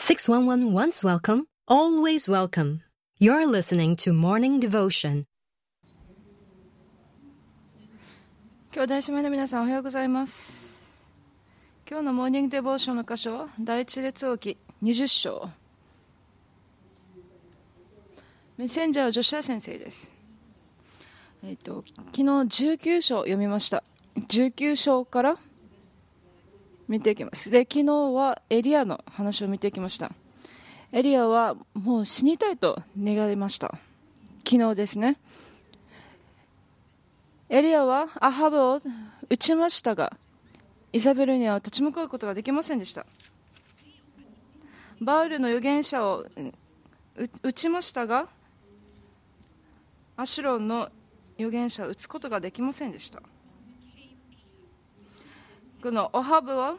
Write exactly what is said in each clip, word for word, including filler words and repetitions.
six one one once welcome, always welcome. You're listening to Morning Devotion. 兄弟姉妹の皆さん、おはようございます。今日のモーニングデボーションの箇所は第一列王記にじゅっ章。メッセンジャーはジョシュア先生です。えっと、昨日じゅうきゅう章読みました。じゅうきゅう章から見ていきます。で、昨日はエリアの話を見ていきました。エリアはもう死にたいと願いました。昨日ですね。エリアはアハブを撃ちましたが、イザベルには立ち向かうことができませんでした。バウルの預言者を撃ちましたが、アシュロンの預言者を撃つことができませんでした。このオハブは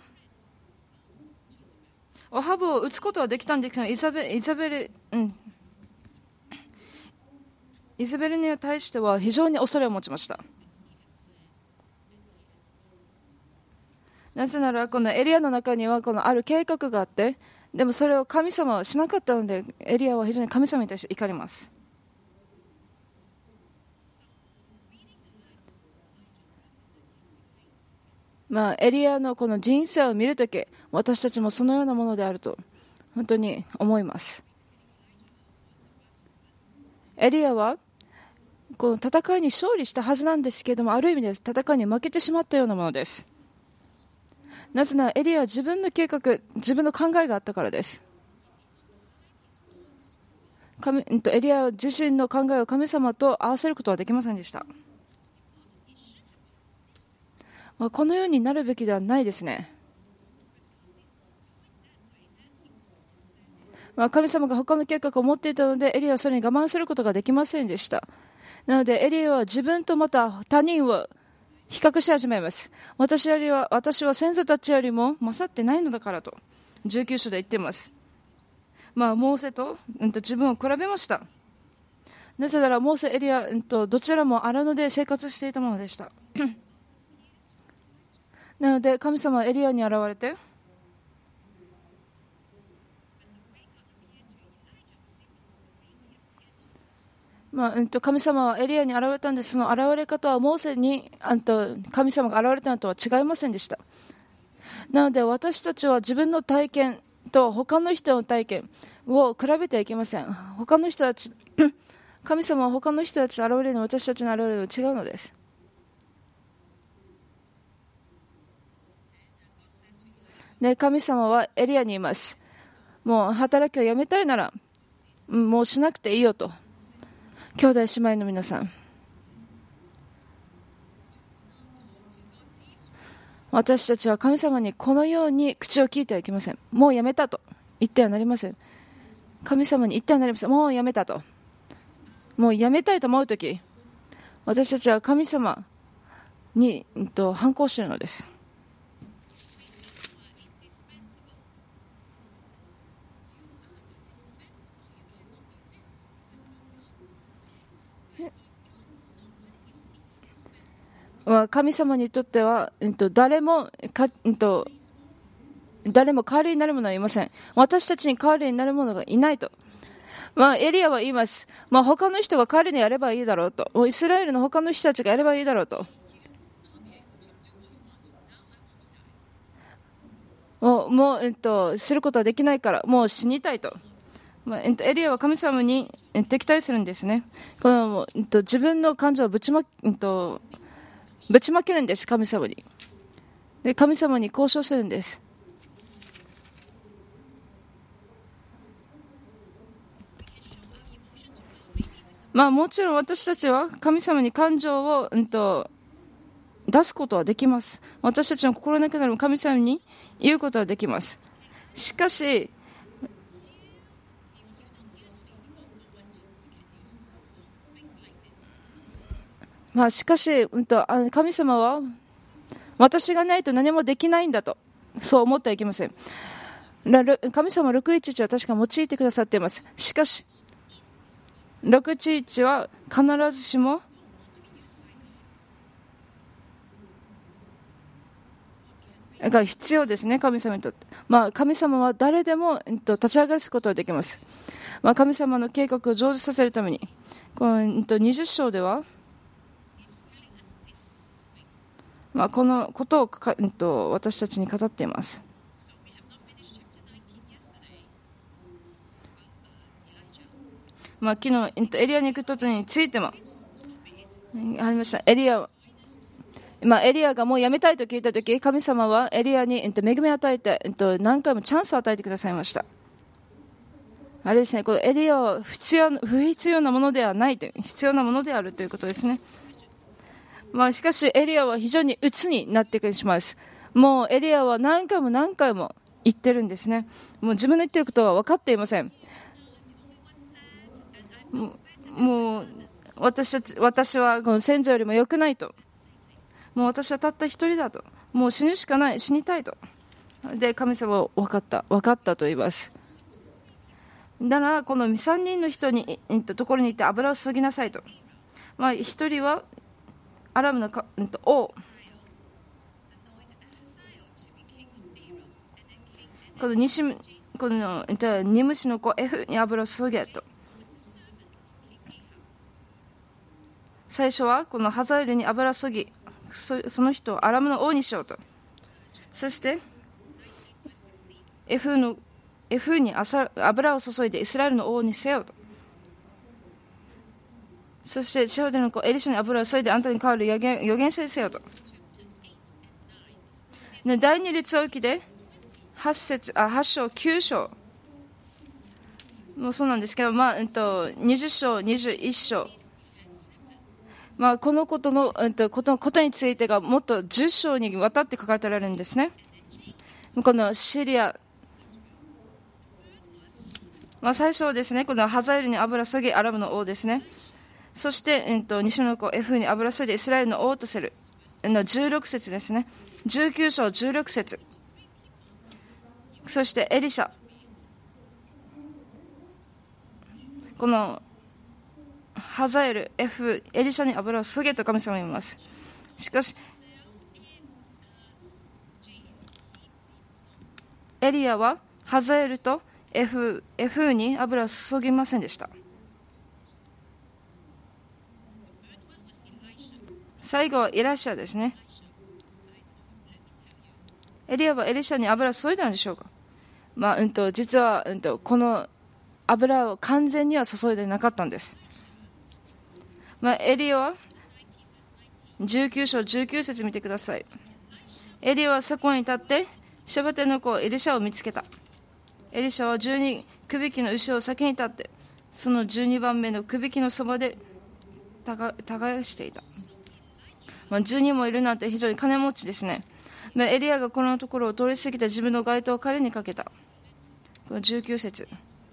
オハブを撃つことはできたんですが、イザベイザベル、うん、イザベルに対しては非常に恐れを持ちました。なぜならこのエリアの中にはこのある計画があって、でもそれを神様はしなかったので、エリアは非常に神様に対して怒ります。まあ、エリアのこの人生を見るとき、私たちもそのようなものであると本当に思います。エリアはこの戦いに勝利したはずなんですけれども、ある意味で戦いに負けてしまったようなものです。なぜならエリアは自分の計画、自分の考えがあったからです。神エリア自身の考えを神様と合わせることはできませんでした。まあ、このようになるべきではないですね。まあ、神様が他の計画を持っていたので、エリアはそれに我慢することができませんでした。なのでエリアは自分とまた他人を比較し始めます。私よりは私は先祖たちよりも勝ってないのだからとじゅうきゅう章で言っています。まあ、モーセと、うん、と自分を比べました。なぜならモーセ、エリア、うん、とどちらも荒野で生活していたものでしたなので神様はエリアに現れて、まあうん、と神様はエリアに現れたんです。その現れ方はモーセにあんと神様が現れたのとは違いませんでした。なので私たちは自分の体験と他の人の体験を比べてはいけません。他の人たち神様は他の人たちの現れるの私たちの現れるの違うのです。で、神様はエリアにいます。もう働きをやめたいならもうしなくていいよと。兄弟姉妹の皆さん、私たちは神様にこのように口を聞いてはいけません。もうやめたと言ってはなりません。神様に言ってはなりません。もうやめたと。もうやめたいと思うとき、私たちは神様に、うん、と反抗しているのです。神様にとっては、うん、と誰もか、うん、と誰も代わりになる者はいません。私たちに代わりになる者がいないと。まあ、エリアは言います。まあ、他の人が代わりにやればいいだろうと。もうイスラエルの他の人たちがやればいいだろうと。もう、もうえっと、することはできないから、もう死にたいと。まあ、えっと、エリアは神様に敵対するんですね。この、えっと、自分の感情をぶちま、えっと、ぶちまけるんです、神様に。で、神様に交渉するんです。まあ、もちろん私たちは神様に感情を、うん、と出すことはできます。私たちの心の中でも神様に言うことはできます。しかし、まあ、しかし、うん、と神様は私がないと何もできないんだと、そう思ってはいけません。神様ろくいちいちは確か用いてくださっています。しかしろくいちいちは必ずしもが必要ですね、神様にとって。まあ、神様は誰でも、えっと、立ち上がらすことができます。まあ、神様の計画を成就させるために、この、えっと、にじゅっ章では、まあ、このことをか、えっと、私たちに語っています。まあ、昨日、えっと、エリアに行くことについてもありました。エリアはまあ、エリアがもう辞めたいと聞いたとき、神様はエリアに、えっと、恵みを与えて、えっと、何回もチャンスを与えてくださいました。あれですね、このエリアは必要不必要なものではないという、必要なものであるということですね。まあ、しかしエリアは非常に鬱になってしまいます。もうエリアは何回も何回も言ってるんですね。もう自分の言ってることは分かっていません。もう、もう私たち、私はこの先祖よりも良くないと。もう私はたった一人だと。もう死ぬしかない、死にたいと。で、神様は分かった、分かったと言います。だから、このさんにんの人に、えっと、ところに行って油を注ぎなさいと。まあ、一人はアラムのか、えっと、王。この西、この、えっと、ニムシの子、エフに油を注げと。最初は、このハザエルに油を注ぎ、そ, その人をアラムの王にしようと。そしてエフのエフに油を注いでイスラエルの王にせよと。そしてシェホデの子エリシャに油を注いであんたに代わる預言、預言者にせよと。で第二列王記ではち節あはち章きゅう章もうそうなんですけど、まあえっと、にじゅっ章にじゅういち章、まあ、このことの、えっと、ことのことについてがもっとじゅっ章にわたって書かれてられるんですね。このシリア、まあ、最初はですね、このハザエルに油注ぎアラムの王ですね。そして、えっと、西の子エフに油注いでイスラエルの王とするのじゅうろく節ですね。じゅうきゅう章じゅうろく節。そしてエリシャ、このハザエル、エフ、エリシャに油を注げと神様は言います。しかしエリアはハザエルとエフ、エフに油を注ぎませんでした。最後はエラシャですね。エリアはエリシャに油を注いだんでしょうか。まあうん、と実は、うん、とこの油を完全には注いでなかったんです。まあ、エリアはじゅうきゅう章じゅうきゅう節見てください。エリアはそこに立ってシャバテの子エリシャを見つけた。エリシャはじゅうにくびきの牛を先に立ってそのじゅうにばんめのくびきのそばで耕していた。まあ、じゅうにもいるなんて非常に金持ちですね。まあ、エリアがこのところを通り過ぎて自分の街灯を彼にかけた。このじゅうきゅう節、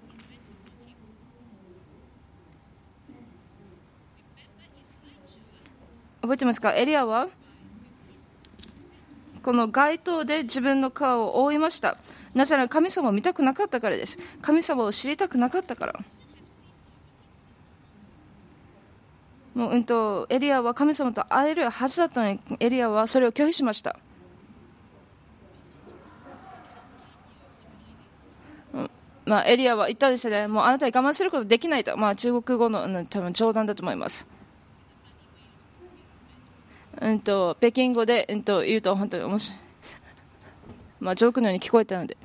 覚えてますか。エリアはこの街灯で自分の顔を覆いました。なぜなら神様を見たくなかったからです。神様を知りたくなかったから。もう、うんと、エリアは神様と会えるはずだったのにエリアはそれを拒否しました。まあ、エリアは言ったんですね。もうあなたに我慢することできないと。まあ、中国語の、うん、多分冗談だと思います。うんと、北京語で、うんと、言うと本当に面白い。まあ、ジョークのように聞こえたので。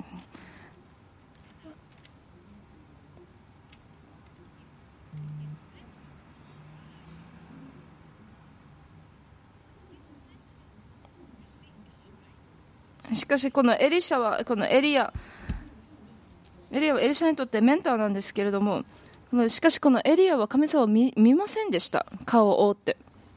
しかし、このエリシャは、このエリア、エリアはエリシャにとってメンターなんですけれども、しかしこのエリアは神様を 見, 見ませんでした。顔を覆って。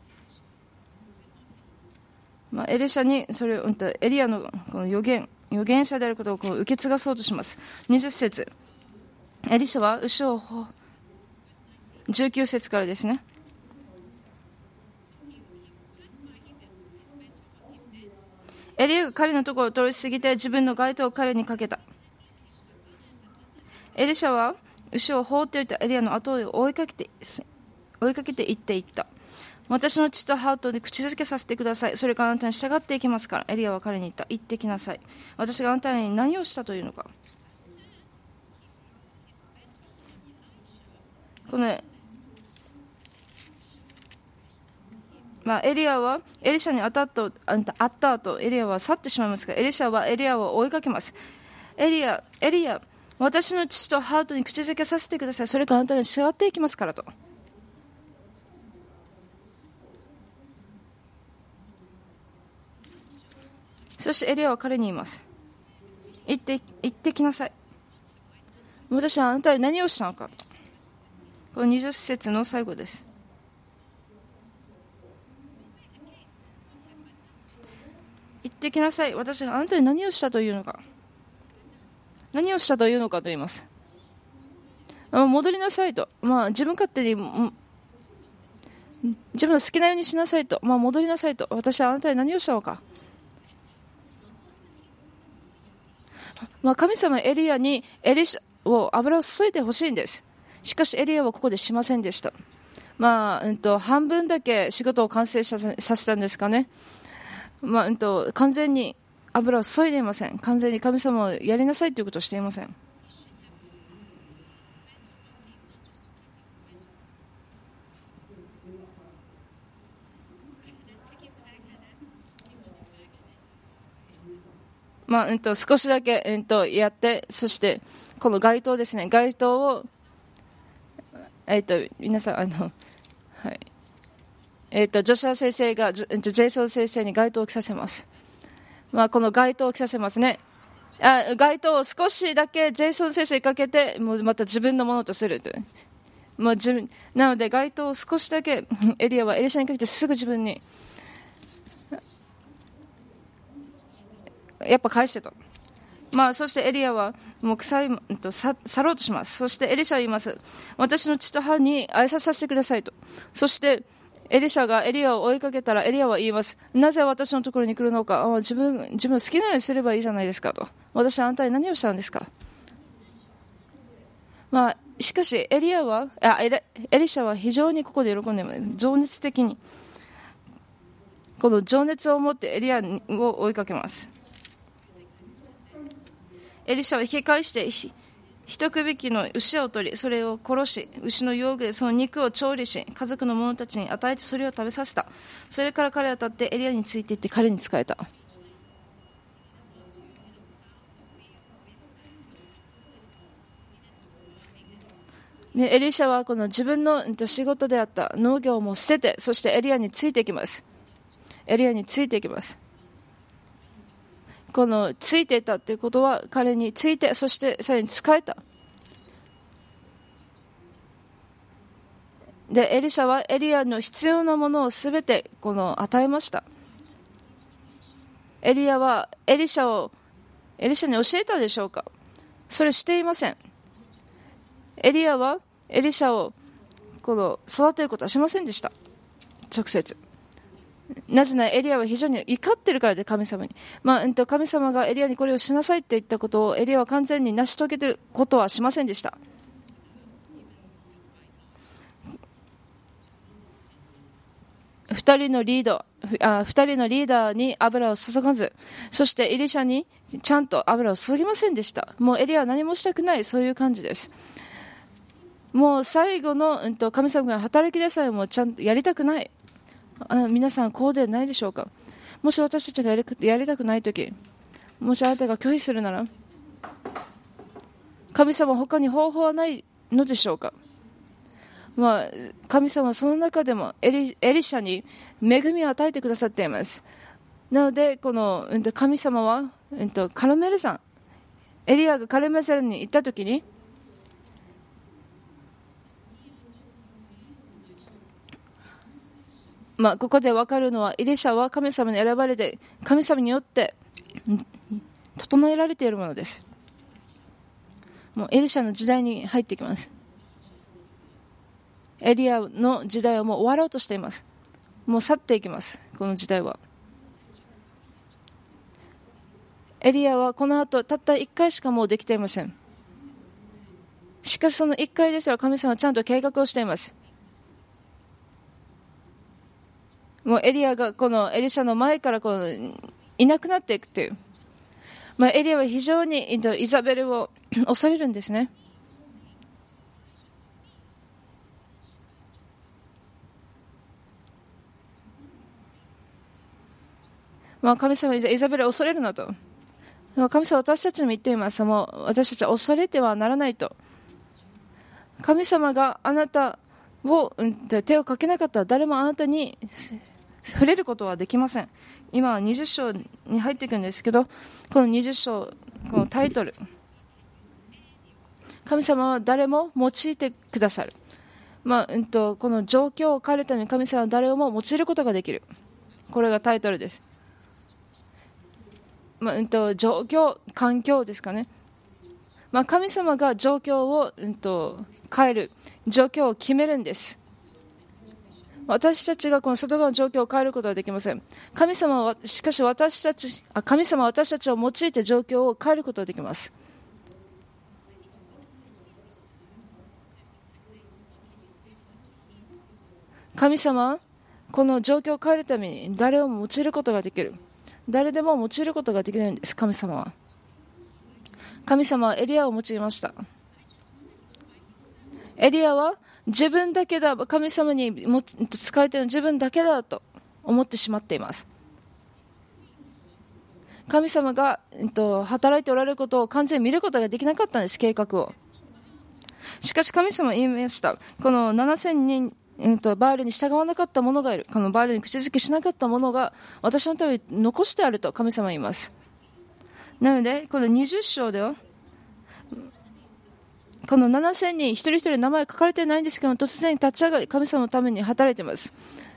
まあ、エリシャにそれを、うん、エリアのこの預言、預言者であることをこう受け継がそうとします。にじゅっ節、エリシャは牛をじゅうきゅう節からですね。エリアが彼のところを通り過ぎて自分の街灯を彼にかけた。エリシャは牛を放っていたエリアの後を追いかけて追いかけて行っていった。 私の血とハートで口づけさせてください。それからあなたに従っていきますから。エリアは彼に言った。行ってきなさい。私があなたに何をしたというのか。この、まあ、エリアはエリシャに当たった会った後、エリアは去ってしまいますが、エリシャはエリアを追いかけます。エリア、エリア、私の父とハートに口づけさせてください。それからあなたに従っていきますからと。そしてエリアは彼に言います。行って、行ってきなさい。私はあなたに何をしたのかと。このにじゅっ節の最後です。行ってきなさい。私があなたに何をしたというのか。何をしたというのかと言います。戻りなさいと。まあ、自分勝手に自分の好きなようにしなさいと。まあ、戻りなさいと。私はあなたに何をしたのか。まあ、神様エリアにエリシャを油を注いでほしいんです。しかしエリアはここでしませんでした。まあ、うんと、半分だけ仕事を完成させ、させたんですかね。まあ、うんと、完全に油を注いでいません。完全に神様をやりなさいということをしていません。まあ、うんと、少しだけ、うんと、やって、そしてこの街灯ですね、街灯をえっと、皆さん、あの、はい。えっと、ジョシュア先生が、ジェイソン先生に街灯を着させます。まあ、この街灯を着させますね。あ、街灯を少しだけジェイソン先生にかけて、もうまた自分のものとする。まあ、自分、なので、街灯を少しだけ、エリアはエリシャにかけてすぐ自分に、やっぱ返してと。まあ、そしてエリアはもう臭いと去ろうとします。そしてエリシャは言います。私の血と歯に挨拶させてくださいと。そしてエリシャがエリアを追いかけたらエリアは言います。なぜ私のところに来るのか。あ、自分、自分好きなようにすればいいじゃないですかと。私はあなたに何をしたんですか。まあ、しかしエリアはあエリ、エリシャは非常にここで喜んでいます。情熱的にこの情熱を持ってエリアを追いかけます。エリシャは引き返して一区引きの牛を取り、それを殺し、牛の用具でその肉を調理し、家族の者たちに与えてそれを食べさせた。それから彼は立ってエリアについていって彼に仕えた。でエリシャはこの自分の仕事であった農業も捨てて、そしてエリアについていきます。エリアについていきます。このついていたということは彼について、そしてさらに仕えた。でエリシャはエリアの必要なものをすべてこの与えました。エリアはエリシャをエリシャに教えたでしょうか。それしていません。エリアはエリシャをこの育てることはしませんでした。直接。なぜならエリアは非常に怒っているからで、神様に、まあ、神様がエリアにこれをしなさいって言ったことをエリアは完全に成し遂げていることはしませんでした。二人のリードあ二人のリーダーに油を注がず、そしてエリシャにちゃんと油を注ぎませんでした。もうエリアは何もしたくない、そういう感じです。もう最後の、うん、と神様が働きでさえもちゃんとやりたくない。あ、皆さんこうでないでしょうか。もし私たちがやり、やりたくないとき、もしあなたが拒否するなら、神様他に方法はないのでしょうか。まあ、神様はその中でもエリ、エリシャに恵みを与えてくださっています。なのでこの、うん、と神様は、うん、とカルメル山、エリアがカルメル山に行ったときに、まあ、ここで分かるのはエリシャは神様に選ばれて神様によって整えられているものです。もうエリシャの時代に入ってきます。エリアの時代はもう終わろうとしています。もう去っていきます。この時代は。エリアはこの後たったいっかいしかもうできていません。しかしそのいっかいですら神様はちゃんと計画をしています。 もうエリアがこのエリシャの前からこのいなくなっていくという、まあ、エリアは非常にイザベルを恐れるんですね。まあ、神様はイザベルを恐れるなと。神様は私たちにも言っています。もう私たちは恐れてはならないと。神様があなたを手をかけなかったら誰もあなたに触れることはできません。今はにじゅっ章に入っていくんですけど、このにじゅっ章、このタイトル、神様は誰も用いてくださる。まあうん、とこの状況を変えるために神様は誰をも用いることができる。これがタイトルです。まあうん、と状況、環境ですかね。まあ、神様が状況を、うん、と変える、状況を決めるんです。私たちがこの外側の状況を変えることはできません。神様はしかし私たちあ神様は私たちを用いて状況を変えることができます。神様はこの状況を変えるために誰をも用いることができる。誰でも用いることができるんです。神様は神様はエリアを用いました。エリアは自分だけだ、神様に仕えている自分だけだと思ってしまっています。神様が働いておられることを完全に見ることができなかったんです、計画を。しかし神様は言いました。このななせんにんバールに従わなかった者がいる。このバールに口づけしなかった者が私のために残してあると神様は言います。なのでこのにじゅっ章ではこのななせんにん一人一人名前書かれていないんですけど、突然立ち上がり神様のために働いています。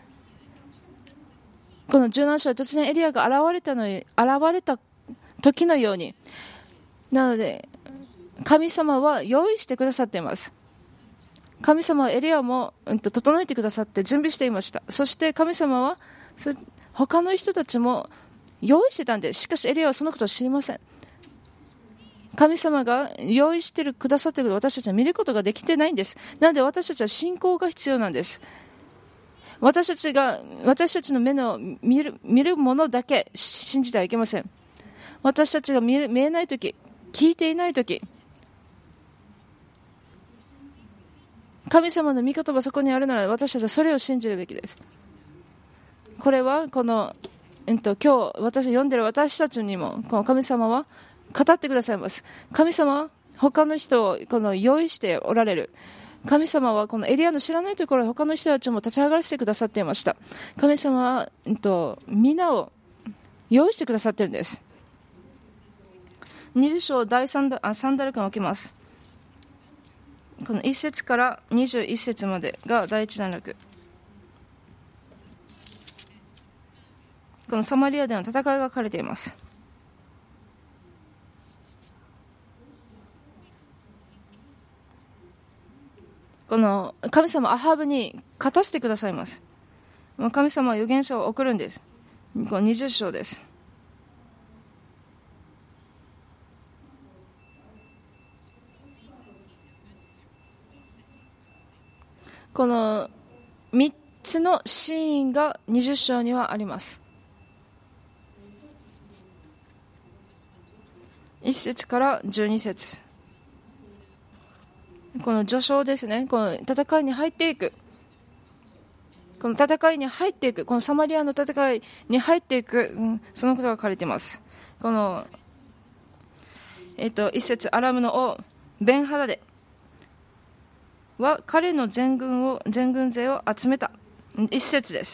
このじゅうなな章で突然エリアが現れたのに現れた時のように、なので神様は用意してくださっています。神様はエリアも、うん、と整えてくださって準備していました。そして神様は他の人たちも用意してたんです。しかしエリアはそのことを知りません。神様が用意してくださっていることを私たちは見ることができてないんです。なので私たちは信仰が必要なんです。私たちが私たちの目の見る、見るものだけ信じてはいけません。私たちが見る、見えないとき、聞いていないとき、神様の御言葉がそこにあるなら私たちはそれを信じるべきです。これはこの、えっと、今日私読んでいる私たちにもこの神様は語ってくださいます。神様は他の人をこの用意しておられる。神様はこのエリアの知らないところで他の人たちも立ち上がらせてくださっていました。神様は、えっと、皆を用意してくださっているんです。にじゅっ章第三段落巻を置きます。このいっ節からにじゅういっ節までが第一段落。このサマリアでの戦いが書かれています。この神様アハブに勝たせてくださいます。神様は預言者を送るんです。このにじゅっ章です。このみっつのシーンがにじゅっ章にはあります。いっ節からじゅうに節、この序章ですね。この戦いに入っていく、この戦いに入っていく、このサマリアの戦いに入っていく、うん、そのことが書かれています。この、えっと、いっ節、アラムの王ベンハダデは彼の全軍を全軍勢を集めた。一節です。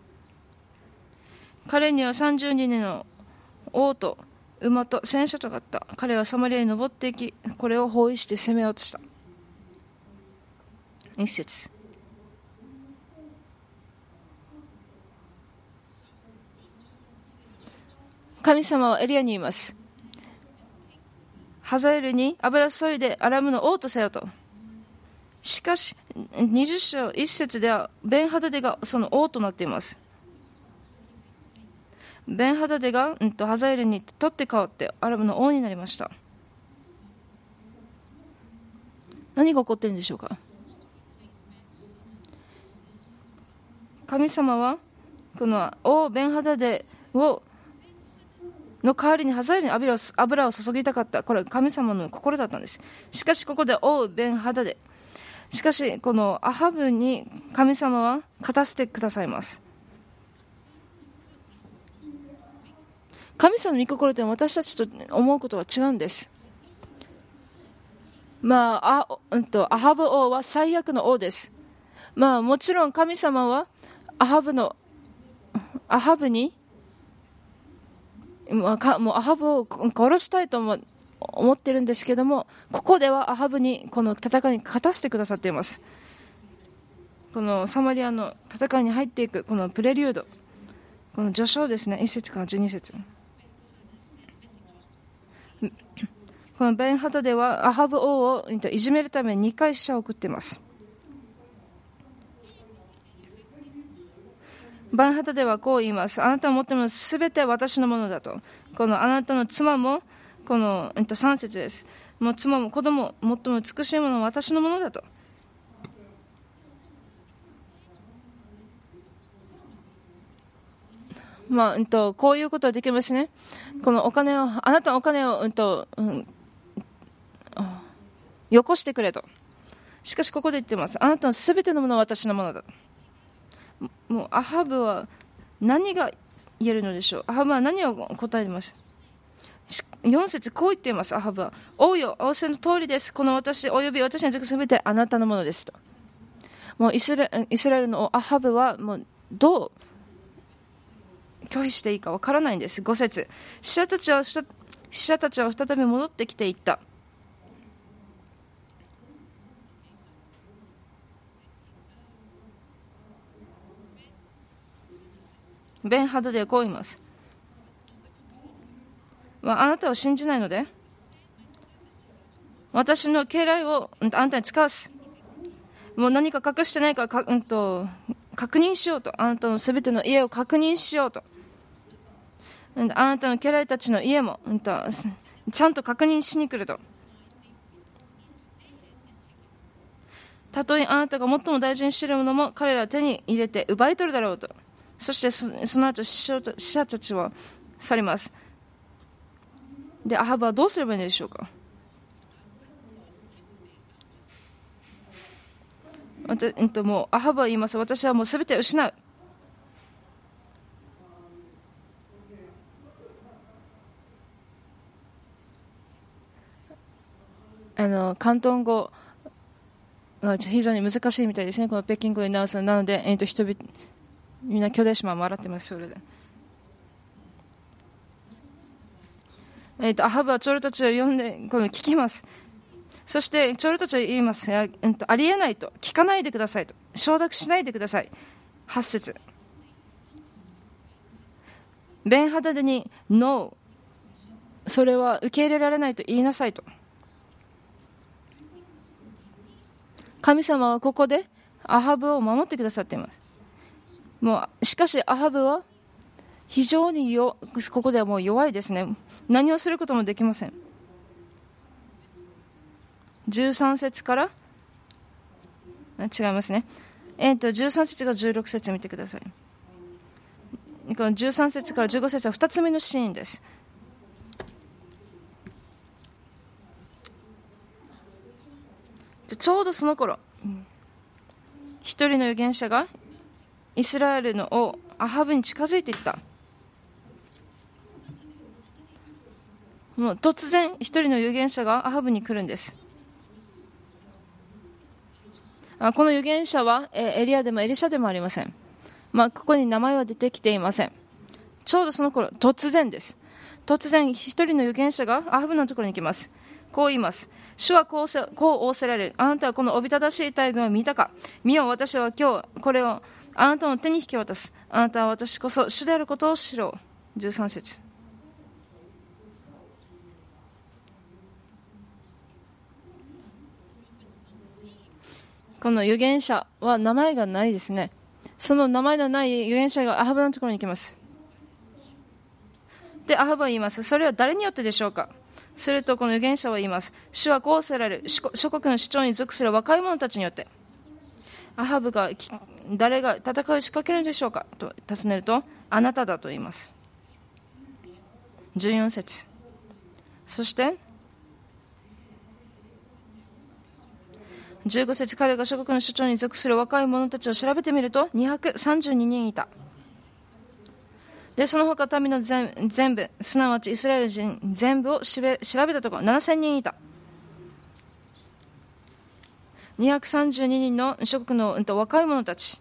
彼にはさんじゅうにんの王と馬と戦車とがあった。彼はサマリアに登っていき、これを包囲して攻めようとした。一節。神様はエリアに言います。ハザエルに油注いでアラムの王とせよと。しかしにじゅっ章いっ節ではベンハダデがその王となっています。ベンハダデが、うん、とハザエルに取って代わってアラムの王になりました。何が起こっているんでしょうか。神様はこの王ベンハダデをの代わりにハザエルに油を、油を注ぎたかった。これは神様の心だったんです。しかしここで王ベンハダデ、しかしこのアハブに神様は勝たせてくださいます。神様の御心というのは私たちと思うことは違うんです。まあ、あ、うんと、アハブ王は最悪の王です。まあ、もちろん神様はアハブの、アハブに、まあ、かもうアハブを殺したいと思思ってるんですけども、ここではアハブにこの戦いに勝たせてくださっています。このサマリアの戦いに入っていくこのプレリュード、この序章ですね、いっ節からじゅうに節。このベンハダデはアハブ王をいじめるためににかい死者を送っています。ベンハダデはこう言います。あなたの持っているものすべて私のものだと。このあなたの妻もこのさん節です。もう妻も子供も最も美しいものは私のものだと。まあうん、とこういうことはできますね。このお金をあなたのお金を、うんとうん、よこしてくれと。しかしここで言ってます。あなたのすべてのものは私のものだ。もうアハブは何が言えるのでしょう。アハブは何を答えます。よん節こう言っています。アハブは王よ、仰せの通りです。この私および私の属すべてあなたのものですと。もうイスライスラエルのアハブはもうどう拒否していいかわからないんです。ご節、死者たちは死者たちは再び戻ってきていった。ベンハダデはこう言います。まあ、あなたを信じないので私の家来をあなたに使わす。もう何か隠してないか、か、うん、と確認しようと。あなたのすべての家を確認しようと。あなたの家来たちの家も、うん、とちゃんと確認しに来ると。たとえあなたが最も大事にしているものも彼らは手に入れて奪い取るだろうと。そして そ, その後死者たちは去ります。でアハブはどうすればいいのでしょうか。また、えっと、もうアハブは言います。私はもうすべて失う。あの広東語が非常に難しいみたいですね。この北京語に直すなので、えっと、人々みんな巨大島も笑ってます。それで、えっと、アハブは長老たちを呼んでこの聞きます。そして長老たちは言います。えっと、ありえないと、聞かないでくださいと、承諾しないでください。はち節、ベンハダデに ノー、 それは受け入れられないと言いなさいと。神様はここでアハブを守ってくださっています。もうしかしアハブは非常によここではもう弱いですね。何をすることもできません。じゅうさん節から違いますね。えーとじゅうさん節がじゅうろく節見てください。このじゅうさん節からじゅうご節はふたつめのシーンです。ちょうどその頃、一人の預言者がイスラエルの王アハブに近づいていった。もう突然一人の預言者がアハブに来るんです。この預言者はエリアでもエリシャでもありません。まあ、ここに名前は出てきていません。ちょうどその頃、突然です。突然一人の預言者がアハブのところに来ます。こう言います。主はこうせ、こう仰せられる。あなたはこのおびただしい大軍を見たか。見よ、私は今日これをあなたの手に引き渡す。あなたは私こそ主であることを知ろう。じゅうさん節。この預言者は名前がないですね。その名前のない預言者がアハブのところに行きます。でアハブは言います。それは誰によってでしょうか。するとこの預言者は言います。主はこうせられる。諸国の首長に属する若い者たちによって。 アハブが誰が戦いを仕掛けるでしょうかと尋ねると、あなただと言います。じゅうよん節。そしてじゅうご節、彼が諸国の首長に属する若い者たちを調べてみるとにひゃくさんじゅうににんいた。でその他民の全部、すなわちイスラエル人全部を調べたところななせんにんいた。にひゃくさんじゅうににんの諸国の、うん、と若い者たち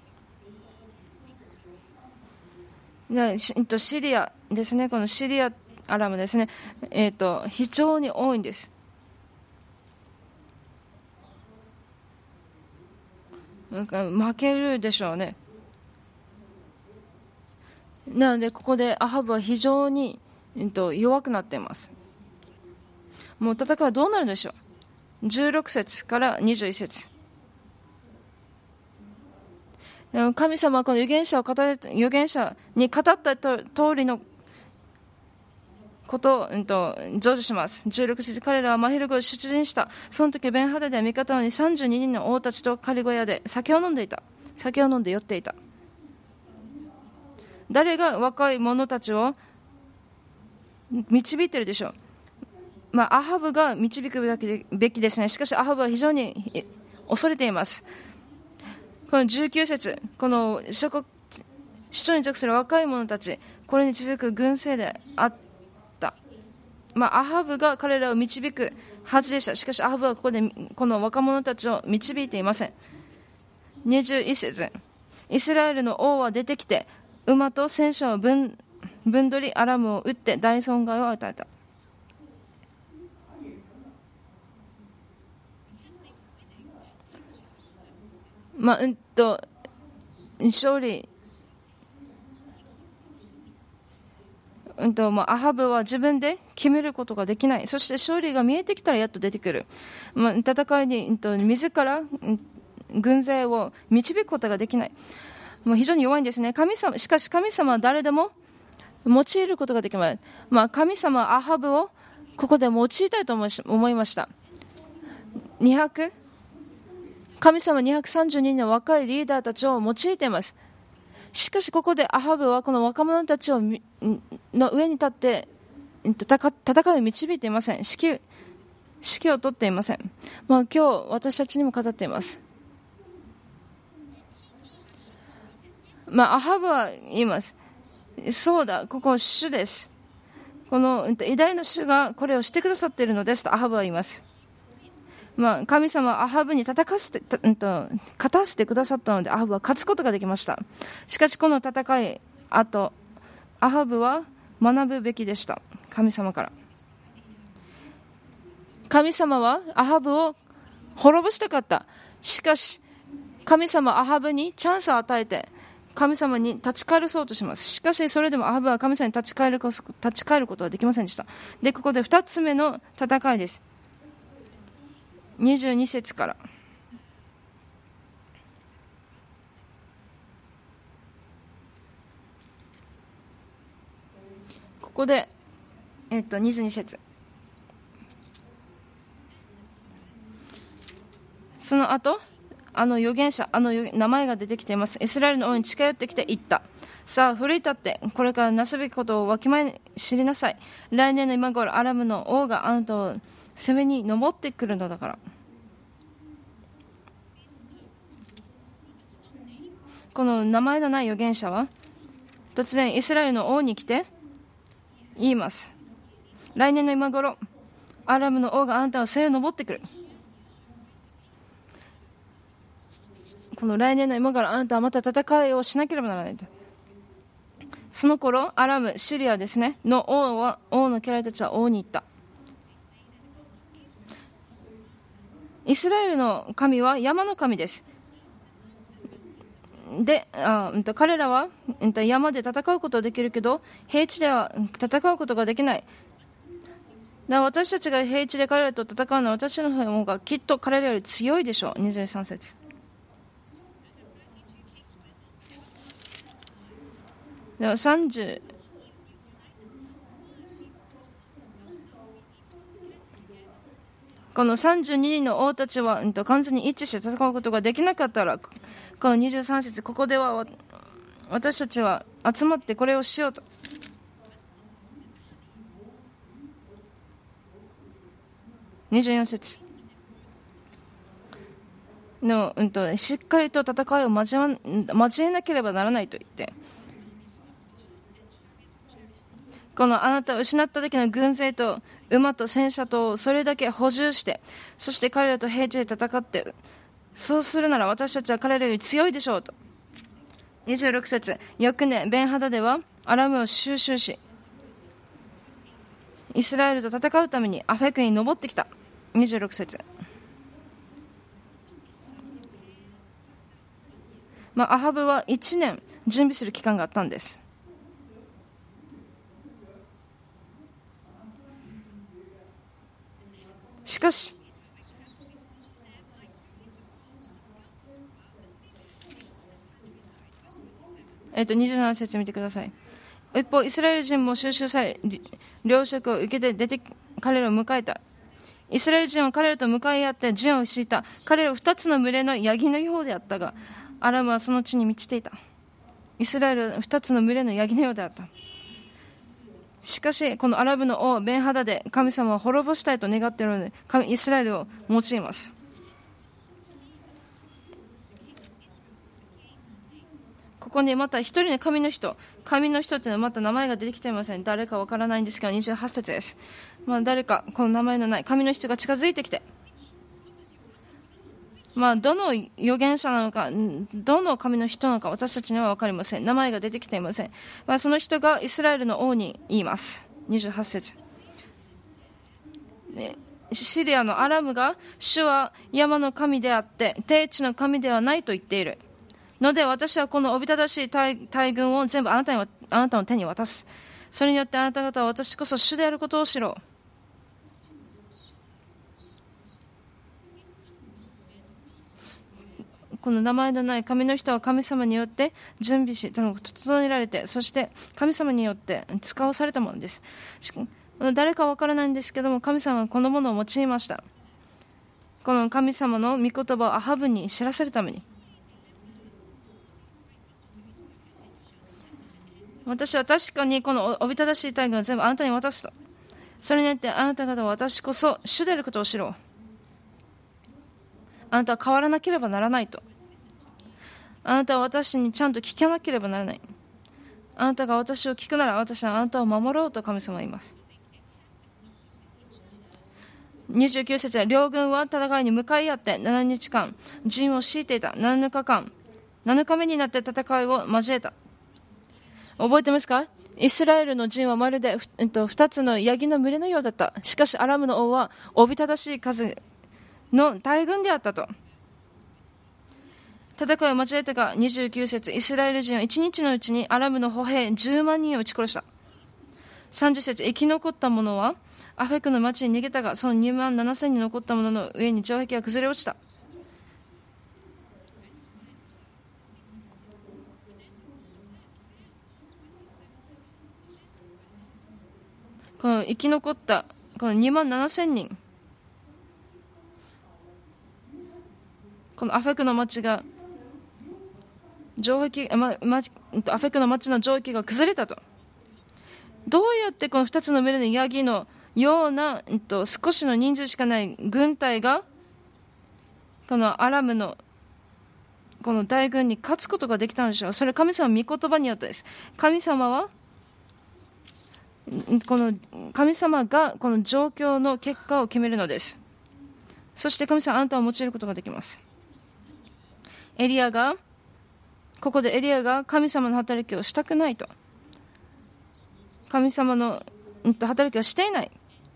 で、シリアですね、このシリア、アラムですね、えー、と非常に多いんです。負けるでしょうね。なのでここでアハブは非常に、えー、と弱くなっています。もう戦いはどうなるでしょう。じゅうろく節からにじゅういち節。神様はこの預言者を語る預言者に語った通りのことを、うん、と成就します。じゅうろく節、彼らはマヒルゴを出陣した。その時ベンハダでは味方にさんじゅうににんの王たちと狩り小屋で酒を飲んでいた。酒を飲んで酔っていた。誰が若い者たちを導いているでしょう。まあ、アハブが導くべきですね。しかしアハブは非常に恐れています。このじゅうきゅう節、この諸国首長に属する若い者たち、これに続く軍勢であった。まあ、アハブが彼らを導くはずでした。しかしアハブはここでこの若者たちを導いていません。にじゅういち節、イスラエルの王は出てきて馬と戦車を分分取りアラムを撃って大損害を与えた。まあ、うんと勝利、うんとまあ、アハブは自分で決めることができない。そして勝利が見えてきたらやっと出てくる。まあ、戦いに、うんと自ら、うん、軍勢を導くことができない。もう非常に弱いんですね。神様、しかし神様は誰でも用いることができます。まあ、神様はアハブをここで用いたいと思いました。にひゃく神様にひゃくさんじゅうににんの若いリーダーたちを用いています。しかしここでアハブはこの若者たちをの上に立って戦いを導いていません。指揮、指揮を取っていません。まあ、今日私たちにも語っています。まあ、アハブは言います。そうだ、ここは主です。この偉大な主がこれをしてくださっているのですとアハブは言います。まあ、神様はアハブに戦わせて、うんと、勝たせてくださったのでアハブは勝つことができました。しかしこの戦い後、アハブは学ぶべきでした。神様から。神様はアハブを滅ぼしたかった。しかし神様はアハブにチャンスを与えて神様に立ち返そうとします。しかしそれでもアハブは神様に立ち返る、立ち返ることはできませんでした。で、ここでふたつめの戦いです。にじゅうに節から。ここで、えっと、にじゅうに節。その後、あの預言者、あの名前が出てきています。イスラエルの王に近寄ってきて言った。さあ、奮い立って、これからなすべきことをわきまえに知りなさい。来年の今頃、アラムの王があなたを攻めに登ってくるのだから。この名前のない預言者は突然イスラエルの王に来て言います。来年の今頃アラムの王があなたを攻め登ってくる。この来年の今頃あなたはまた戦いをしなければならないと。その頃アラム、シリアですねの王は王の家来たちは王に言った。イスラエルの神は山の神です。で、あうんと彼らは、うん、と山で戦うことはできるけど平地では戦うことができない。だから私たちが平地で彼らと戦うのは私の方がきっと彼らより強いでしょう。にじゅうさん節。ではさんじゅうこのさんじゅうににんの王たちは、うん、と完全に一致して戦うことができなかったら、このにじゅうさん節、ここでは私たちは集まってこれをしようと。にじゅうよん節の、うん、としっかりと戦いを交わ交えなければならないと言って、このあなたを失った時の軍勢と馬と戦車とそれだけ補充して、そして彼らと平地で戦って、そうするなら私たちは彼らより強いでしょうと。にじゅうろく節、翌年ベンハダデはアラムを収拾し、イスラエルと戦うためにアフェクに登ってきた。にじゅうろく節、まあ、アハブはいちねん準備する期間があったんです。しかしえっとにじゅうなな節見てください。一方イスラエル人も収拾され、糧食を受けて出て彼らを迎えた。イスラエル人は彼らと向かい合って陣を敷いた。彼らは二つの群れのヤギのようであったが、アラムはその地に満ちていた。イスラエルは二つの群れのヤギのようであった。しかしこのアラブの王ベンハダで神様を滅ぼしたいと願っているので、神イスラエルを用います。ここにまた一人の神の人、神の人というのはまた名前が出てきていません。誰かわからないんですがにじゅうはち節です。まあ、誰かこの名前のない神の人が近づいてきて、まあ、どの預言者なのか、どの神の人なのか私たちには分かりません。名前が出てきていません。まあ、その人がイスラエルの王に言います。にじゅうはち節、ね、シリアのアラムが主は山の神であって低地の神ではないと言っているので、私はこのおびただしい 大, 大軍を全部あなたにあなたの手に渡す。それによってあなた方は私こそ主であることを知ろう。この名前のない神の人は神様によって準備し整えられて、そして神様によって使わされたものです。誰かわからないんですけども、神様はこのものを用いました。この神様の御言葉をアハブに知らせるために。私は確かにこのおびただしい大軍を全部あなたに渡すと。それによってあなた方は私こそ主であることを知ろう。あなたは変わらなければならないと。あなたは私にちゃんと聞かなければならない。あなたが私を聞くなら私はあなたを守ろうと神様は言います。にじゅうきゅう節で両軍は戦いに向かい合ってななにちかん陣を敷いていた。なのかかんなのかめになって戦いを交えた。覚えてますか？イスラエルの陣はまるでふたつのヤギの群れのようだった。しかしアラムの王はおびただしい数の大軍であったと。戦いを交えたがにじゅうきゅう節、イスラエル人はいちにちのうちにアラムの歩兵じゅうまんにんを撃ち殺した。さんじゅう節、生き残った者はアフェクの町に逃げたが、そのにまんななせんに残った者の上に城壁が崩れ落ちた。この生き残ったこのにまんななせんにん、このアフェクの町が城壁、まま、アフェクの町の城壁が崩れたと。どうやってこのふたつの群れのヤギのような、えっと、少しの人数しかない軍隊がこのアラムのこの大軍に勝つことができたのでしょう。それは神様の御言葉によってです。神様はこの神様がこの状況の結果を決めるのです。そして神様はあなたを用いることができます。エリアがここでエリアが神様の働きをしたくないと、神様の働きをしていない。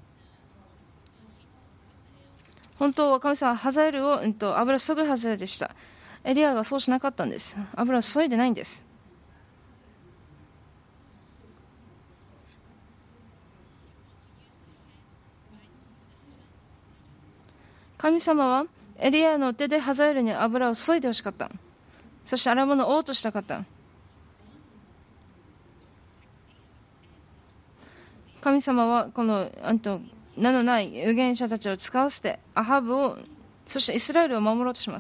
本当は神様はハザエルを油を注ぐはずでした。エリアがそうしなかったんです。油を注いでないんです。神様はエリアの手でハザエルに油を注いでほしかった。そしてアラムの王としたかった。神様はこのあと名のない預言者たちを使わせてアハブを、そしてイスラエルを守ろうとします。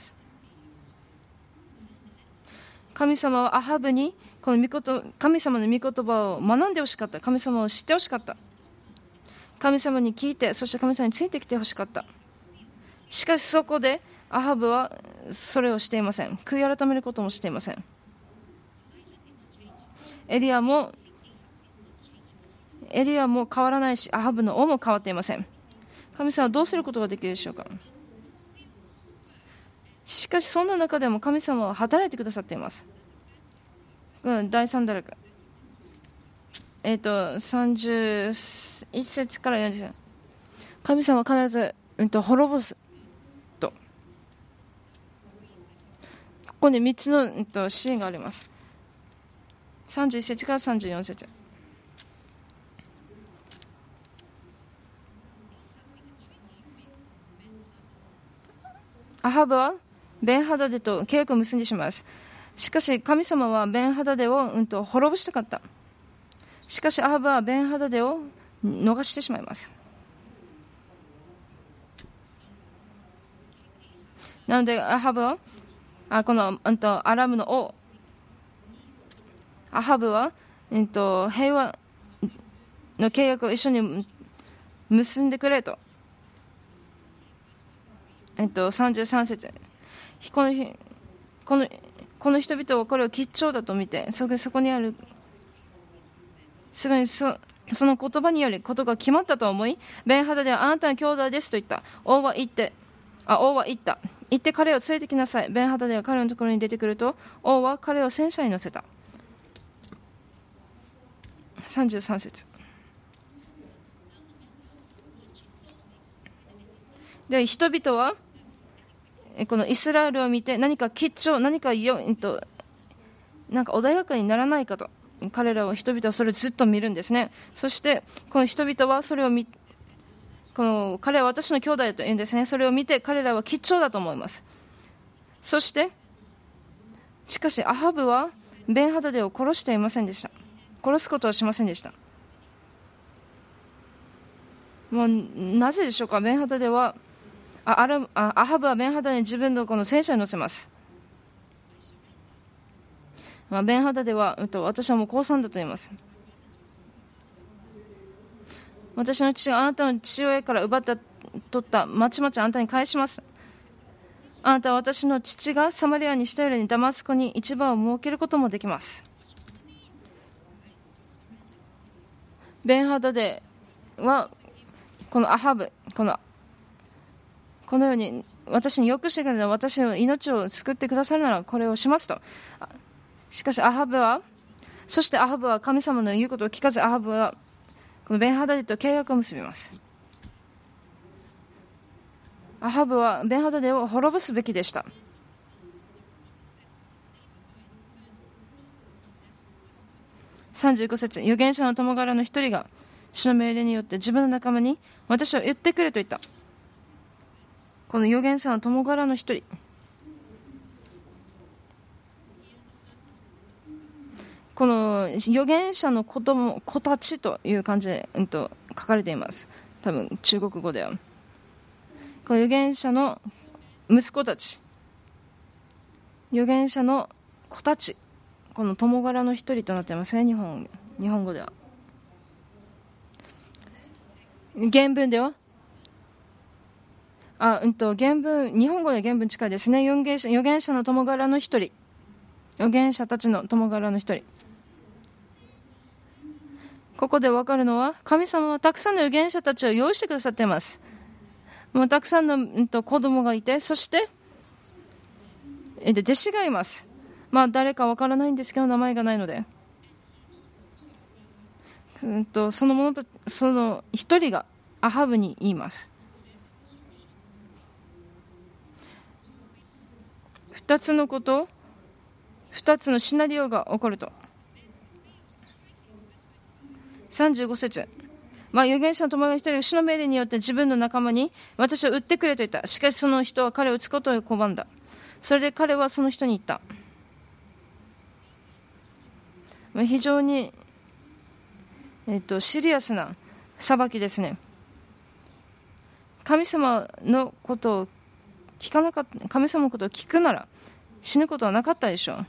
神様はアハブにこの御言神様の御言葉を学んでほしかった。神様を知ってほしかった。神様に聞いて、そして神様についてきてほしかった。しかしそこでアハブはそれをしていません。悔い改めることもしていません。エリアもエリアも変わらないし、アハブの王も変わっていません。神様はどうすることができるでしょうか。しかしそんな中でも神様は働いてくださっています。うん、だいさん段落、えっ、ー、とさんじゅういっ節からよんじゅう節、神様は必ず、うん、と滅ぼすと。ここにみっつの、うん、とシーンがあります。さんじゅういっ節からさんじゅうよん節。アハブはベンハダデと契約を結んでしまいます。しかし神様はベンハダデを、うん、と滅ぼしたかった。しかしアハブはベンハダデを逃してしまいます。なのでアハブはあこの、うん、とアラムの王アハブは、うん、と平和の契約を一緒に結んでくれと、えっと、さんじゅうさん節、この日このこの人々はこれを吉兆だと見て、そこそこにあるすぐに そ, その言葉によりことが決まったと思い、ベンハダデはあなたの兄弟ですと言った。王は言ってあ王は言った言って彼を連れてきなさい。ベンハダデは彼のところに出てくると、王は彼を戦車に乗せた。さんじゅうさん節で、人々はこのイスラエルを見て何か吉兆、何かよとなんか穏やかにならないかと、彼らは人々はそれをずっと見るんですね。そしてこの人々はそれを見この彼は私の兄弟だと言うんですね。それを見て彼らは吉兆だと思います。そしてしかしアハブはベンハダデを殺していませんでした。殺すことはしませんでした。もうなぜでしょうか。ベンハダデはあアラあアハブはベンハダデに自分のこの戦車に乗せます。まあ、ベンハダデは、うん、と私はもう降参だと言います。私の父があなたの父親から奪った取った町々あなたに返します。あなたは私の父がサマリアにしたようにダマスコに市場を設けることもできます。ベンハダデはこのアハブこのこのように私によくしてくれた、私の命を救ってくださるならこれをしますと。しかしアハブはそしてアハブは神様の言うことを聞かず、アハブはこのベンハダデと契約を結びます。アハブはベンハダデを滅ぼすべきでした。さんじゅうご節、預言者の友柄の一人が主の命令によって自分の仲間に私を言ってくれと言った。この預言者の友柄の一人、この預言者の子供子たちという感じで、うん、と書かれています。多分中国語ではこの預言者の息子たち、預言者の子たち、この友柄の一人となっていますね。日本日本語では。原文ではあ、うん、と原文日本語では原文近いですね。預言者、預言者の友柄の一人、預言者たちの友柄の一人。ここで分かるのは、神様はたくさんの預言者たちを用意してくださっています。もうたくさんの、うん、と子供がいて、そしてえで弟子がいます。まあ誰か分からないんですけど、名前がないので、うん、とその者たその一人がアハブに言います。二つのこと、二つのシナリオが起こると。さんじゅうご節、まあ、預言者の友が一人が主の命令によって自分の仲間に私を撃ってくれと言った。しかしその人は彼を撃つことを拒んだ。それで彼はその人に言った。まあ、非常に、えっと、シリアスな裁きですね。 神様のことを聞かなかった、神様のことを聞くなら死ぬことはなかったでしょう。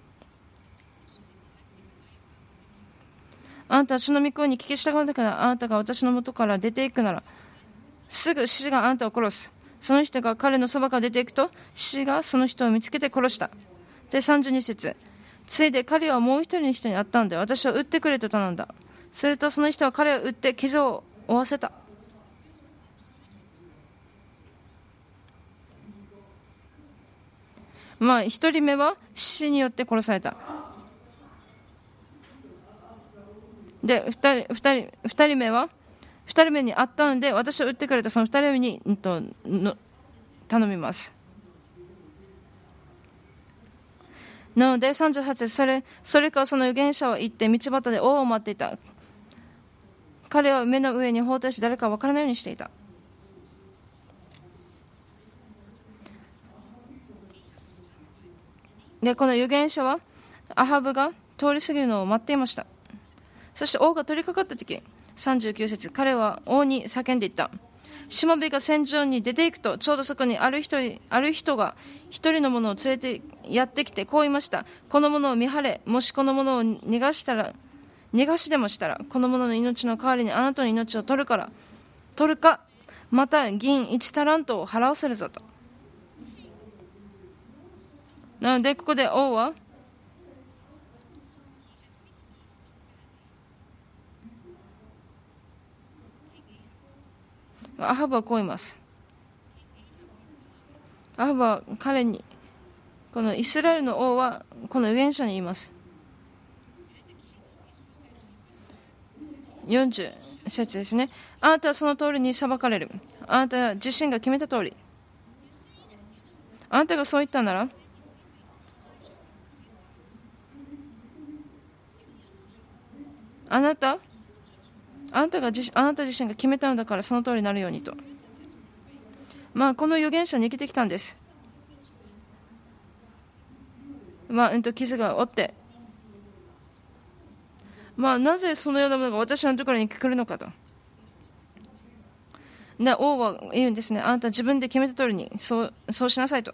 あなたは主の御声に聞き従うんだから、あなたが私の元から出ていくなら、すぐ獅子があなたを殺す。その人が彼のそばから出ていくと、獅子がその人を見つけて殺した。で、さんじゅうに節。ついで彼はもう一人の人に会ったので、私は撃ってくれと頼んだ。するとその人は彼を撃って傷を負わせた。まあ、一人目は獅子によって殺された。で、二人、二人、二人目は、二人目に会ったので、私を撃ってくれとその二人目に、うんと、の頼みます。なので、さんじゅうはち、それ、それからその預言者は行って道端で王を待っていた。彼は目の上に包帯し、誰か分からないようにしていた。で、この預言者はアハブが通り過ぎるのを待っていました。そして王が取り掛かったとき、さんじゅうきゅう節、彼は王に叫んでいった。しもべが戦場に出ていくと、ちょうどそこにある人、ある人が一人の者を連れてやってきてこう言いました。この者を見張れ。もしこの者を逃がしたら、逃がしでもしたら、この者の命の代わりにあなたの命を取るから、取るか、また銀いちタラントを払わせるぞと。なので、ここで王は、アハブはこう言います。アハブは彼に、このイスラエルの王はこの預言者に言います。よんじゅう節ですね。あなたはその通りに裁かれる。あなた自身が決めた通り。あなたがそう言ったなら、あなたあなたが自あなた自身が決めたのだからその通りになるようにと。まあこの預言者に生きてきたんです。まあ、うんと傷が負って、まあなぜそのようなものが私のところに来るのかと。で王は言うんですね。あなた自分で決めた通りにそうそうしなさいと。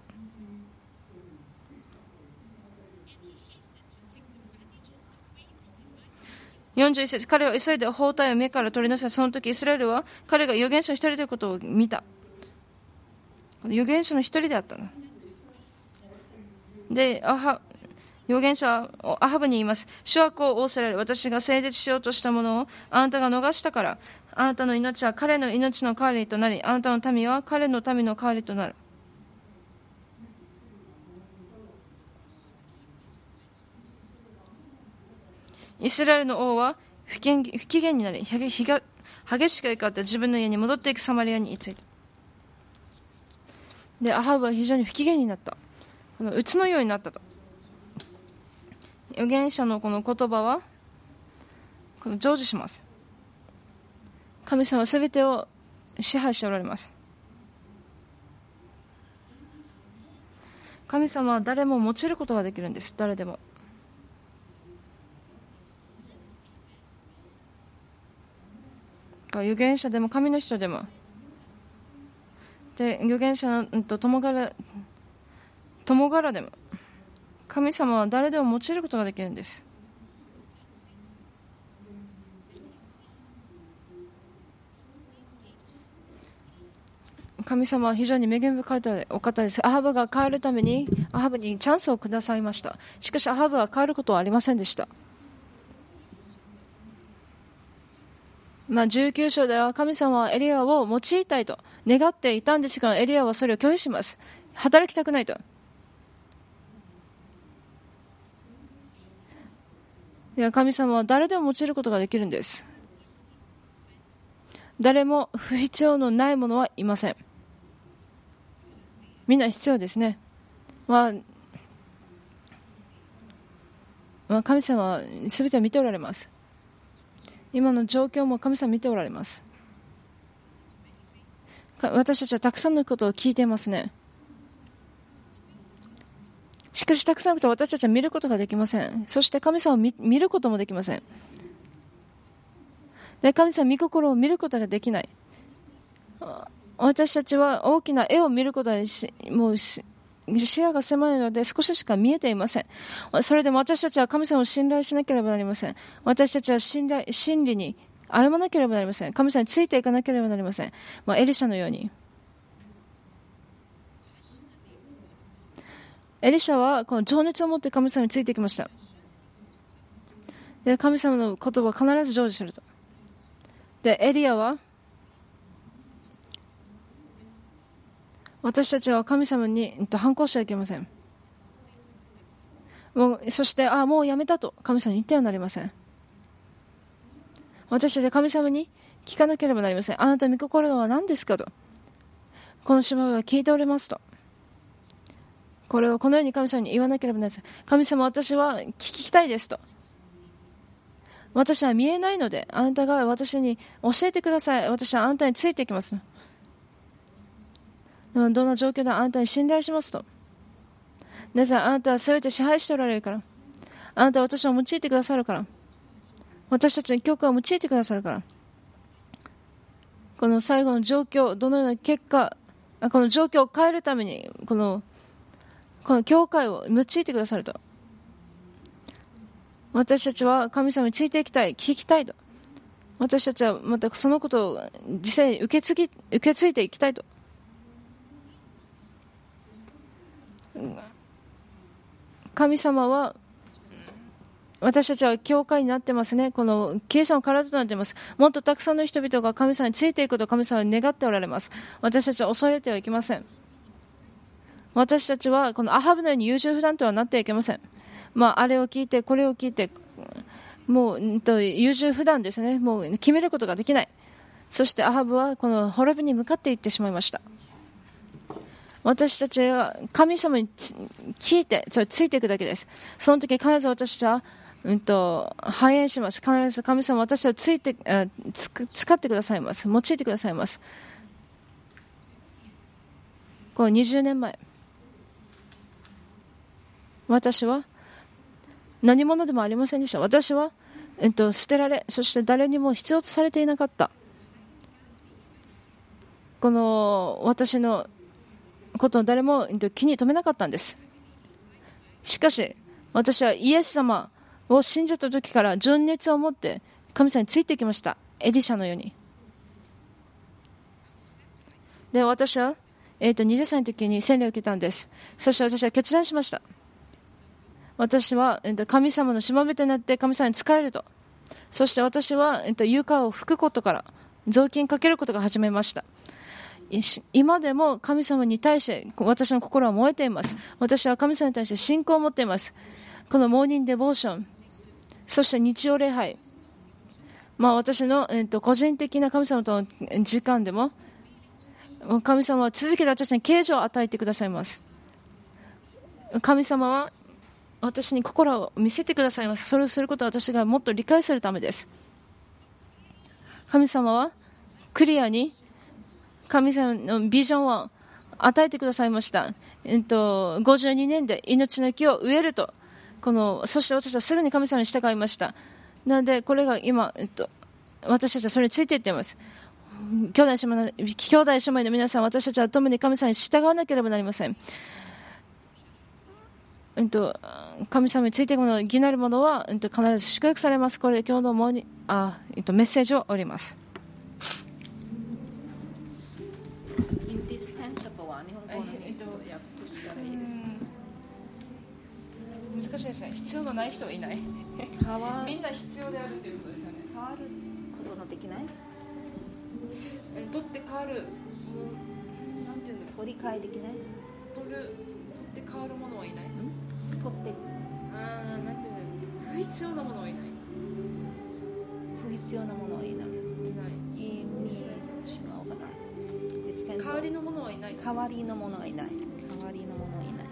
よんじゅういち節、彼は急いで包帯を目から取り出した。その時イスラエルは彼が預言者の一人ということを見た。預言者の一人であったので、アハ預言者はアハブに言います。主はこう仰せられる。私が整絶しようとしたものをあなたが逃したから、あなたの命は彼の命の代わりとなり、あなたの民は彼の民の代わりとなる。イスラエルの王は不機嫌、不機嫌になり、激しく怒って自分の家に戻っていくサマリアに着いた。で、アハブは非常に不機嫌になった。このうつのようになったと。預言者のこの言葉はこの成就します。神様はすべてを支配しておられます。神様は誰も用いることができるんです。誰でも。預言者でも神の人でも。で、預言者の友柄、友柄でも。神様は誰でも用いることができるんです。神様は非常に恵み深いお方です。アハブが帰るためにアハブにチャンスをくださいました。しかしアハブは帰ることはありませんでした。まあ、じゅうきゅう章では神様はエリアを用いたいと願っていたんですが、エリアはそれを拒否します。働きたくないと。神様は誰でも用いることができるんです。誰も不必要のないものはいません。みんな必要ですね。まあ、まあ、神様は全てを見ておられます。今の状況も神様見ておられます。私たちはたくさんのことを聞いていますね。しかしたくさんのことを私たちは見ることができません。そして神様を 見, 見ることもできません。で、神様の御心を見ることができない。 私たちは大きな絵を見ることにし、もうし視野が狭いので少ししか見えていません。それでも私たちは神様を信頼しなければなりません。私たちは信頼、真理に歩まなければなりません。神様についていかなければなりません。まあ、エリシャのように。エリシャはこの情熱を持って神様についてきました。で、神様の言葉を必ず成就すると。で、エリアは私たちは神様に反抗してはいけません。もうそして、ああ、もうやめたと神様に言ってはなりません。私たちは神様に聞かなければなりません。あなたの御心は何ですかと。この芝居は聞いておりますと。これをこのように神様に言わなければなりません。神様、私は聞きたいですと。私は見えないので、あなたが私に教えてください。私はあなたについていきます。どんな状況であなたに信頼しますと。なぜあなたは全て支配しておられるから。あなたは私を用いてくださるから。私たちの教会を用いてくださるから。この最後の状況、どのような結果、この状況を変えるために、この、この教会を用いてくださると。私たちは神様についていきたい、聞きたいと。私たちはまたそのことを実際に受け継ぎ、受け継いでいきたいと。神様は私たちは教会になってますね。このキリストの体となっています。もっとたくさんの人々が神様についていくことを神様に願っておられます。私たちは恐れてはいけません。私たちはこのアハブのように優柔不断とはなってはいけません。まあ、あれを聞いてこれを聞いてもう、うんと、優柔不断ですね。もう決めることができない。そしてアハブはこの滅びに向かっていってしまいました。私たちは神様に聞いてそれついていくだけです。その時必ず私たちは、うん、と繁栄します。必ず神様は私をついてつ使ってくださいます。用いてくださいます。このにじゅうねんまえ、私は何者でもありませんでした。私は、えっと、捨てられ、そして誰にも必要とされていなかった。この私のことを誰も気に留めなかったんです。しかし私はイエス様を信じた時から純熱を持って神様についていきました。エリシャのように。で、私は、えー、とにじゅっさいの時に洗礼を受けたんです。そして私は決断しました。私は、えー、と神様のしもべとなって神様に仕えると。そして私は、えー、と床を拭くことから雑巾かけることが始めました。今でも神様に対して私の心は燃えています。私は神様に対して信仰を持っています。このモーニングデボーション、そして日曜礼拝、まあ、私の、えー、と個人的な神様との時間でも神様は続けて私に啓示を与えてくださいます。神様は私に心を見せてくださいます。それをすることは私がもっと理解するためです。神様はクリアに神様のビジョンを与えてくださいました。えっと、ごじゅうにねんで命の木を植えると。この、そして私はすぐに神様に従いました。なので、これが今、えっと、私たちはそれについていっています。兄弟姉妹の、兄弟姉妹の皆さん、私たちは共に神様に従わなければなりません。えっと、神様についていくもの、義なるものは、えっと、必ず祝福されます。これで今日のもにあ、えっと、メッセージをおります。難しいですね。必要のない人はいない。みんな必要であるということですよね。変わることのできない。 え、取って変わる。もうなんていうの。 取り替えできない。 取る、取って変わるものはいない。 取って。 ああ、なんていうの。不必要なものはいない。 不必要なものはいない。いない。いいしまおうかな。 代わりのものはいない。 代わりのものはいない。代わりのものはいない。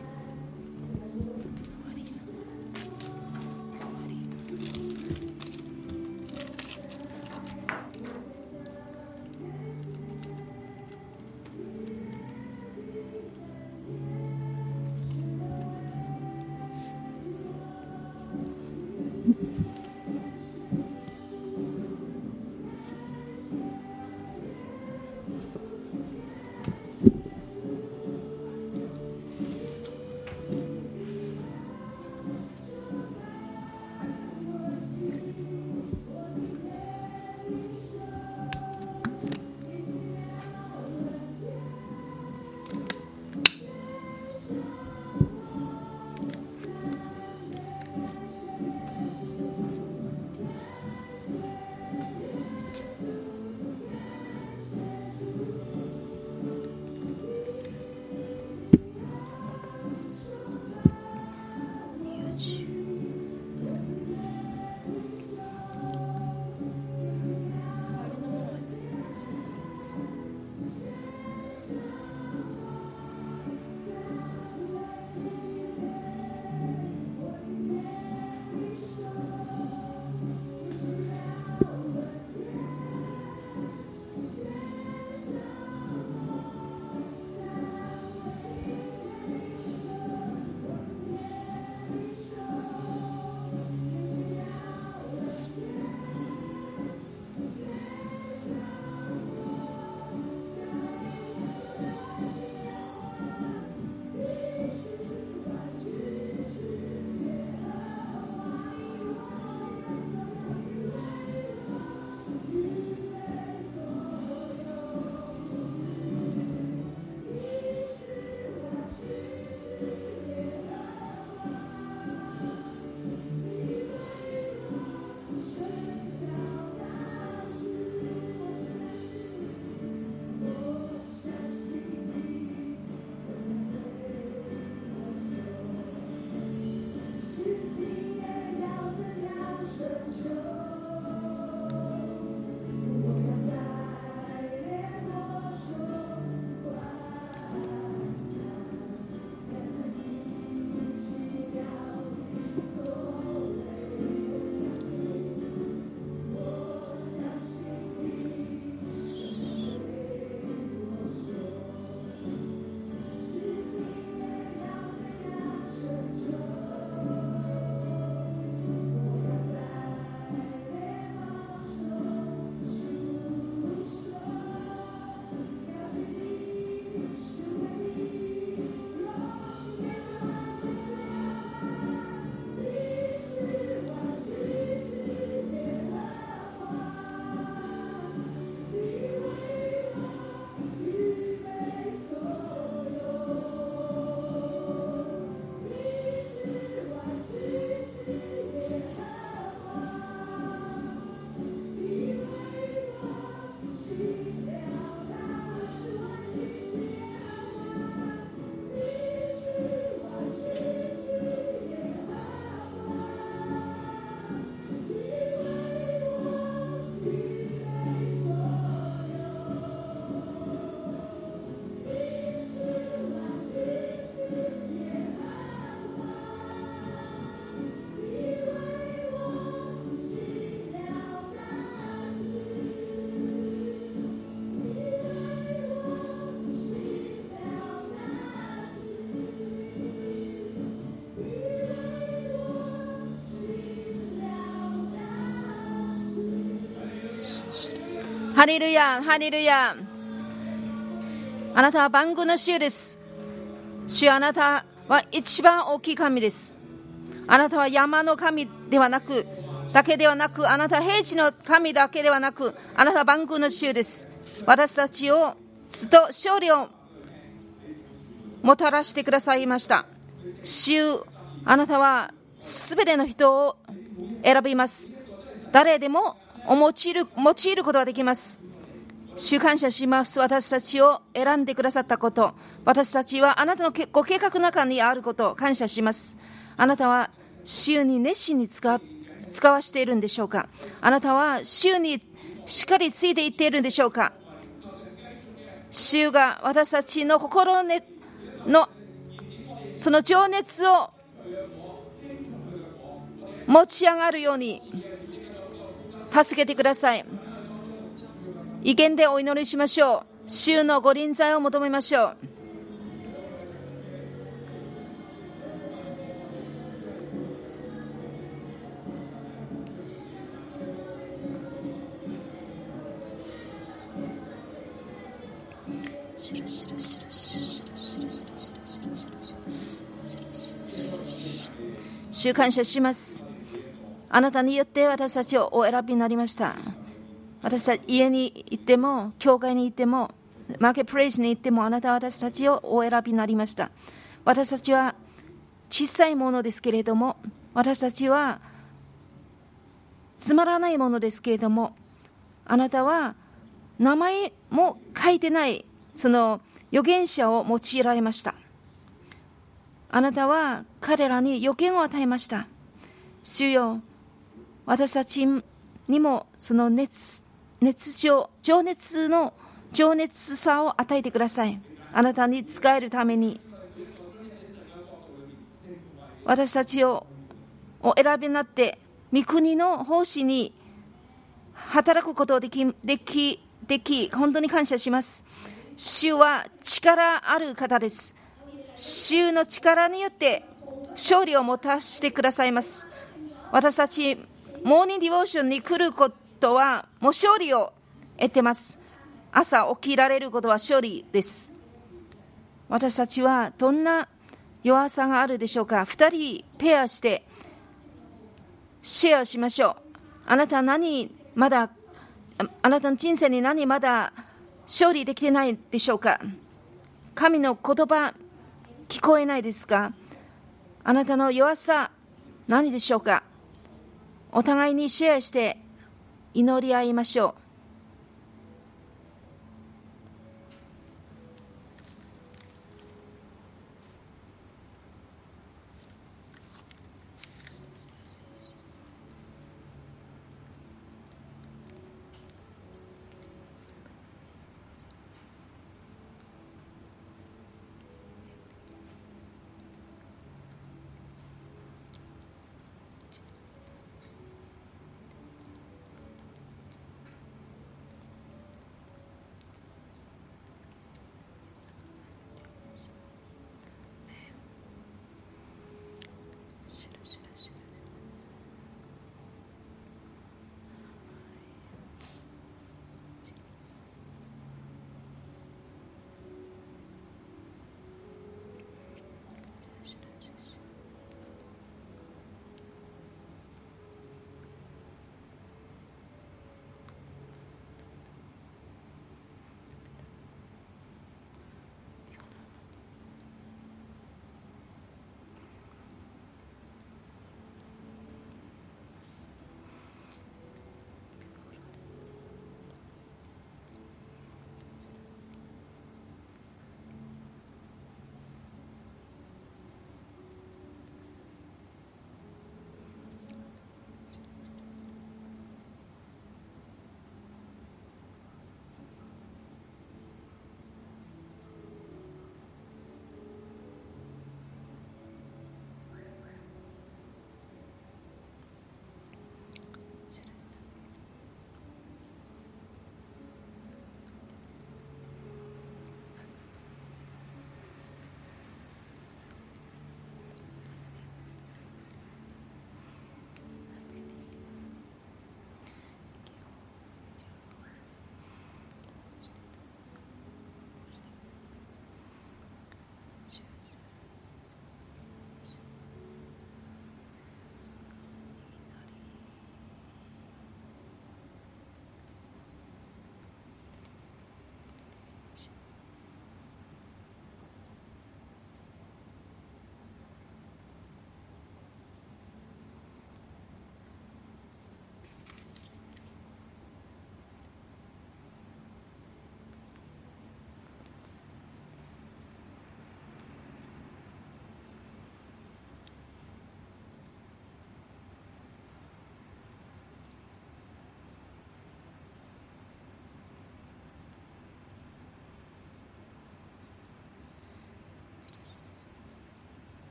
ハレルヤ、ハレルヤ。あなたは万軍の主です。主よ、あなたは一番大きい神です。あなたは山の神ではなくだけではなく、あなたは平地の神だけではなく、あなたは万軍の主です。私たちをつと勝利をもたらしてくださいました。主、あなたはすべての人を選びます。誰でも用いる、用いることができます。主、感謝します。私たちを選んでくださったこと、私たちはあなたのご計画の中にあることを感謝します。あなたは主に熱心に使使わしているんでしょうか。あなたは主にしっかりついていっているんでしょうか。主が私たちの心のその情熱を持ち上がるように助けてください。意見でお祈りしましょう。主のご臨在を求めましょう。主、感謝します。あなたによって私たちをお選びになりました。私たち家に行っても、教会に行っても、マーケットプレイスに行っても、あなたは私たちをお選びになりました。私たちは小さいものですけれども、私たちはつまらないものですけれども、あなたは名前も書いてないその預言者を用いられました。あなたは彼らに予言を与えました。主よ、私たちにもその熱、熱情、情熱の情熱さを与えてください。あなたに仕えるために私たちをお選びになって御国の奉仕に働くことをでき、でき、でき、本当に感謝します。主は力ある方です。主の力によって勝利をもたらしてくださいます。私たちモーニングディボーションに来ることはもう勝利を得てます。朝起きられることは勝利です。私たちはどんな弱さがあるでしょうか。二人ペアしてシェアしましょう。あなた何まだあなたの人生に何まだ勝利できてないでしょうか。神の言葉聞こえないですか。あなたの弱さ何でしょうか。お互いにシェアして祈り合いましょう。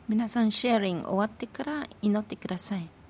皆さんシェアリング終わってから祈ってください。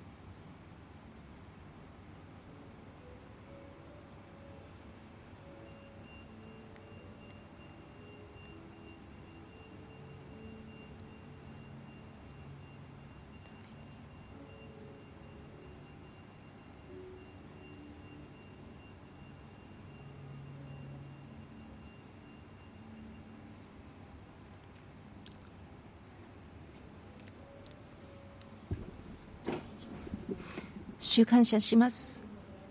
主感謝します。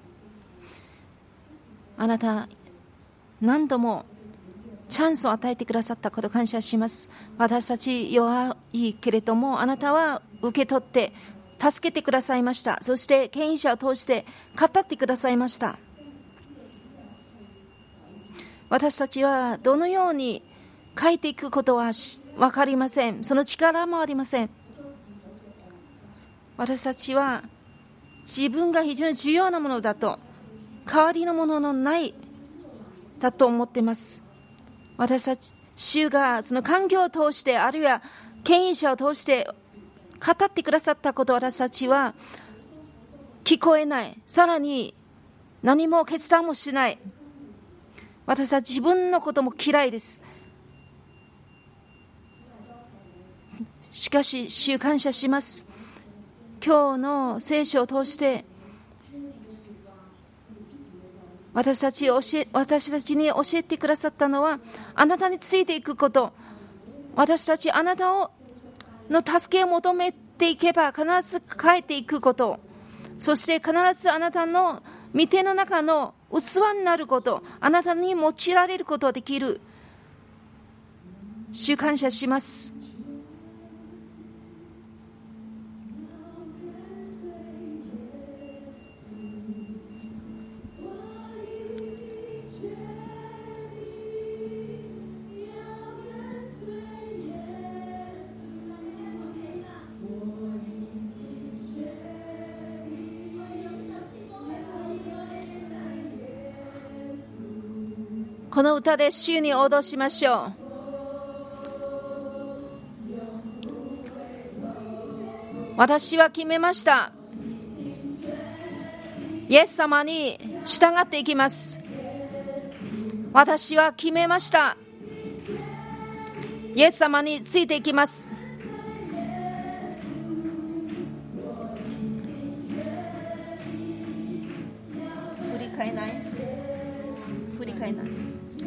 あなた何度もチャンスを与えてくださったこと感謝します。私たち弱いけれどもあなたは受け取って助けてくださいました。そして権威者を通して語ってくださいました。私たちはどのように書いていくことは分かりません。その力もありません。私たちは自分が非常に重要なものだと、代わりのもののないだと思っています。私たち主がその環境を通して、あるいは権威者を通して語ってくださったことを私たちは聞こえない。さらに何も決断もしない。私は自分のことも嫌いです。しかし主感謝します。今日の聖書を通して私たちを教え、私たちに教えてくださったのは、あなたについていくこと。私たちあなたをの助けを求めていけば必ず帰っていくこと。そして必ずあなたの御手の中の器になること。あなたに用いられることができる。主感謝します。この歌で主に踊しましょう。私は決めました。イエス様に従っていきます。私は決めました。イエス様についていきます。振り替えない。振り替えない。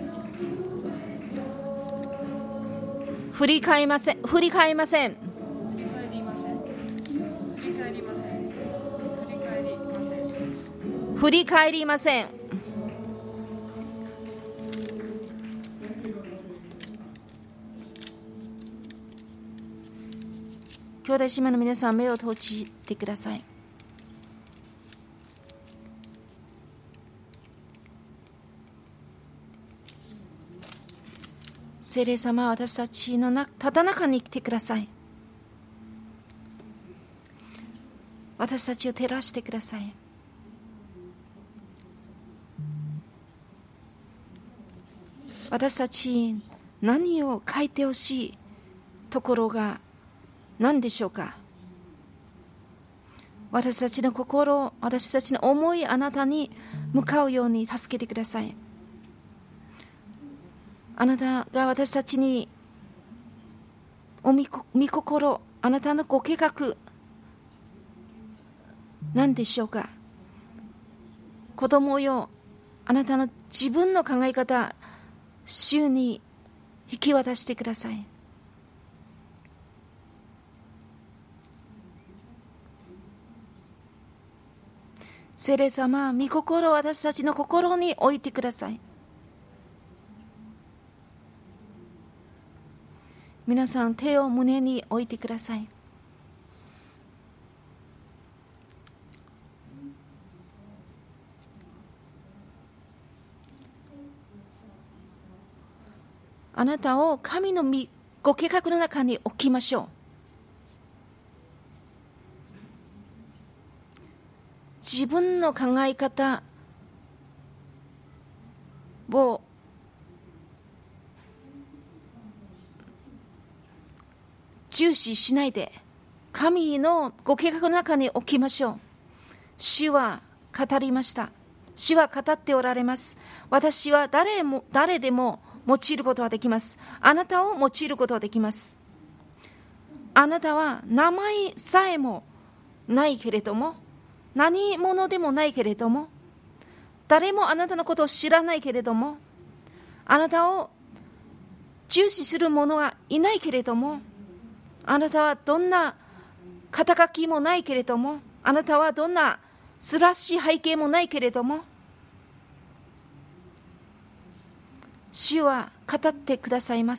振り返りません。振り返りません。 振り返りません。振り返りません。振り返りません。 振り返りません。兄弟姉妹の皆さん、目を閉じてください。聖霊様、私たちのなただ中に来てください。私たちを照らしてください。私たち何を書いてほしいところが何でしょうか。私たちの心、私たちの思い、あなたに向かうように助けてください。あなたが私たちにおみこ、御心、あなたのご計画、何でしょうか。子供よ、あなたの自分の考え方、主に引き渡してください。聖霊様、御心を私たちの心に置いてください。皆さん、手を胸に置いてください。あなたを神のご計画の中に置きましょう。自分の考え方を重視しないで、神のご計画の中に置きましょう。主は語りました。主は語っておられます。私は誰も誰でも用いることができます。あなたを用いることができます。あなたは名前さえもないけれども、何者でもないけれども、誰もあなたのことを知らないけれども、あなたを重視する者はいないけれども、あなたはどんな肩書きもないけれども、あなたはどんな素晴らしい背景もないけれども、主は語ってくださいます。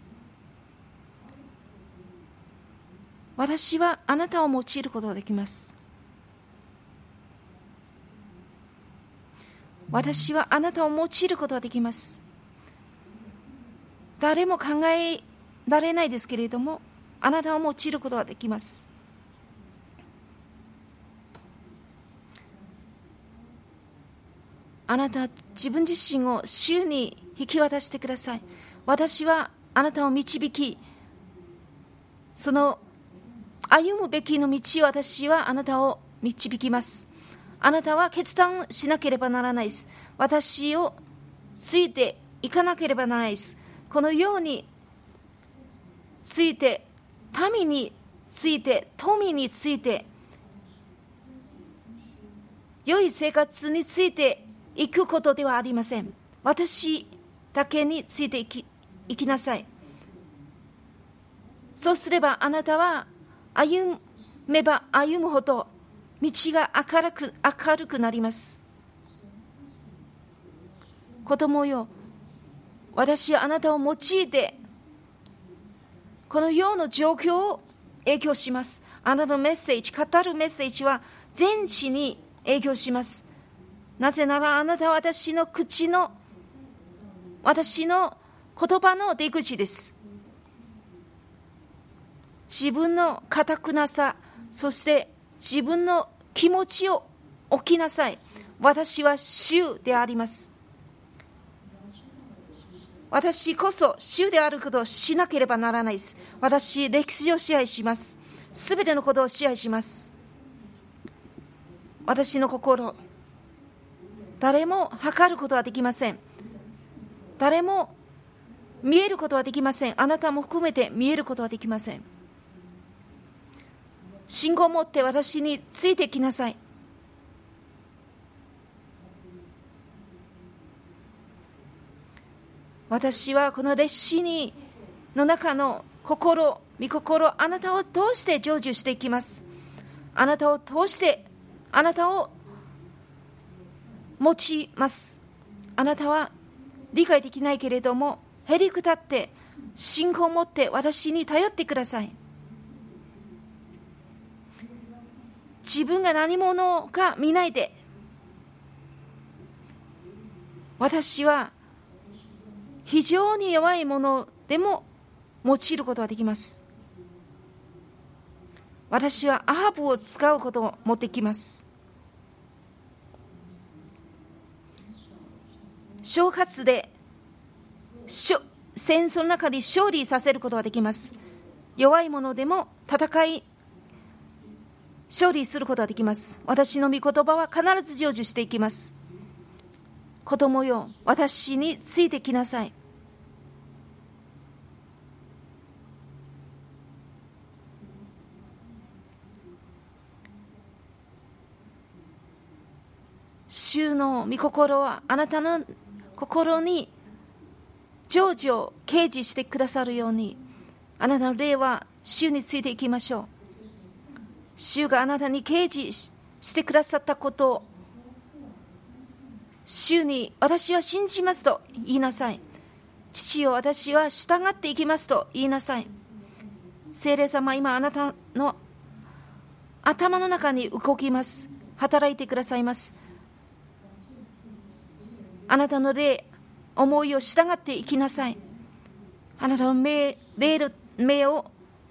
私はあなたを用いることができます。私はあなたを用いることができます。誰も考えられないですけれども、あなたを用いることができます。あなたは自分自身を主に引き渡してください。私はあなたを導き、その歩むべきの道を私はあなたを導きます。あなたは決断しなければならないです。私をついていかなければならないです。このようについて、民について、富について、良い生活についていくことではありません。私だけについていき、いきなさい。そうすればあなたは歩めば歩むほど道が明るく、明るくなります。子供よ、私はあなたを用いてこの世の状況を影響します。あなたのメッセージ、語るメッセージは全地に影響します。なぜならあなたは私の口の、私の言葉の出口です。自分の堅くなさ、そして自分の気持ちを置きなさい。私は主であります。私こそ主であることをしなければならないです。私、歴史を支配します。すべてのことを支配します。私の心、誰も測ることはできません。誰も見えることはできません。あなたも含めて見えることはできません。信号を持って私についてきなさい。私はこの歴史にの中の心、御心、あなたを通して成就していきます。あなたを通してあなたを持ちます。あなたは理解できないけれども、へりくだって信仰を持って私に頼ってください。自分が何者か見ないで、私は非常に弱いものでも用いることができます。私はアハブを使うこともできます。挑発で戦争の中に勝利させることができます。弱いものでも戦い勝利することができます。私の御言葉は必ず成就していきます。子供よ、私についてきなさい。主の御心はあなたの心に成就を掲示してくださるように、あなたの霊は主についていきましょう。主があなたに掲示してくださったことを主に私は信じますと言いなさい。父よ、私は従っていきますと言いなさい。聖霊様、今あなたの頭の中に動きます。働いてくださいます。あなたの霊、思いを従っていきなさい。あなたの目、霊の目を、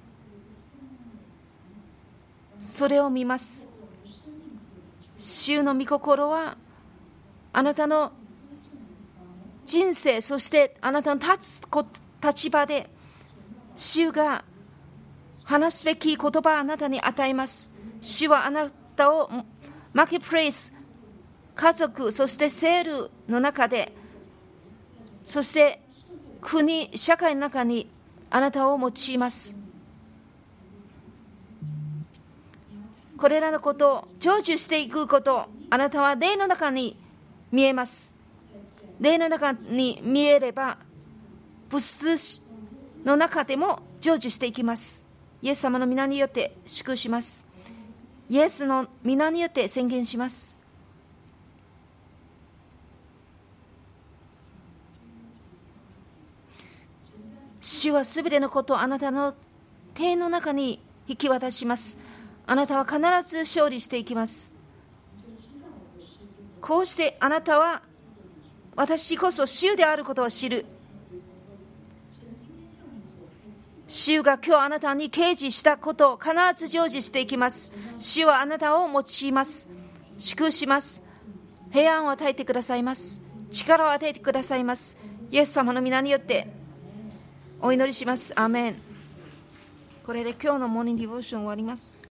それを見ます。主の御心はあなたの人生、そしてあなたの立つ立場で主が話すべき言葉をあなたに与えます。主はあなたをマーケットプレイス、家族、そしてセールの中で、そして国、社会の中にあなたを用います。これらのことを成就していくこと、あなたは霊の中に見えます。霊の中に見えれば、物質の中でも成就していきます。イエス様の皆によって祝福します。イエスの皆によって宣言します。主はすべてのことをあなたの手の中に引き渡します。あなたは必ず勝利していきます。こうしてあなたは私こそ主であることを知る。主が今日あなたに掲示したことを必ず成就していきます。主はあなたを用います。祝福します。平安を与えてくださいます。力を与えてくださいます。イエス様の皆によってお祈りします。アーメン。これで今日のモーニングディボーション終わります。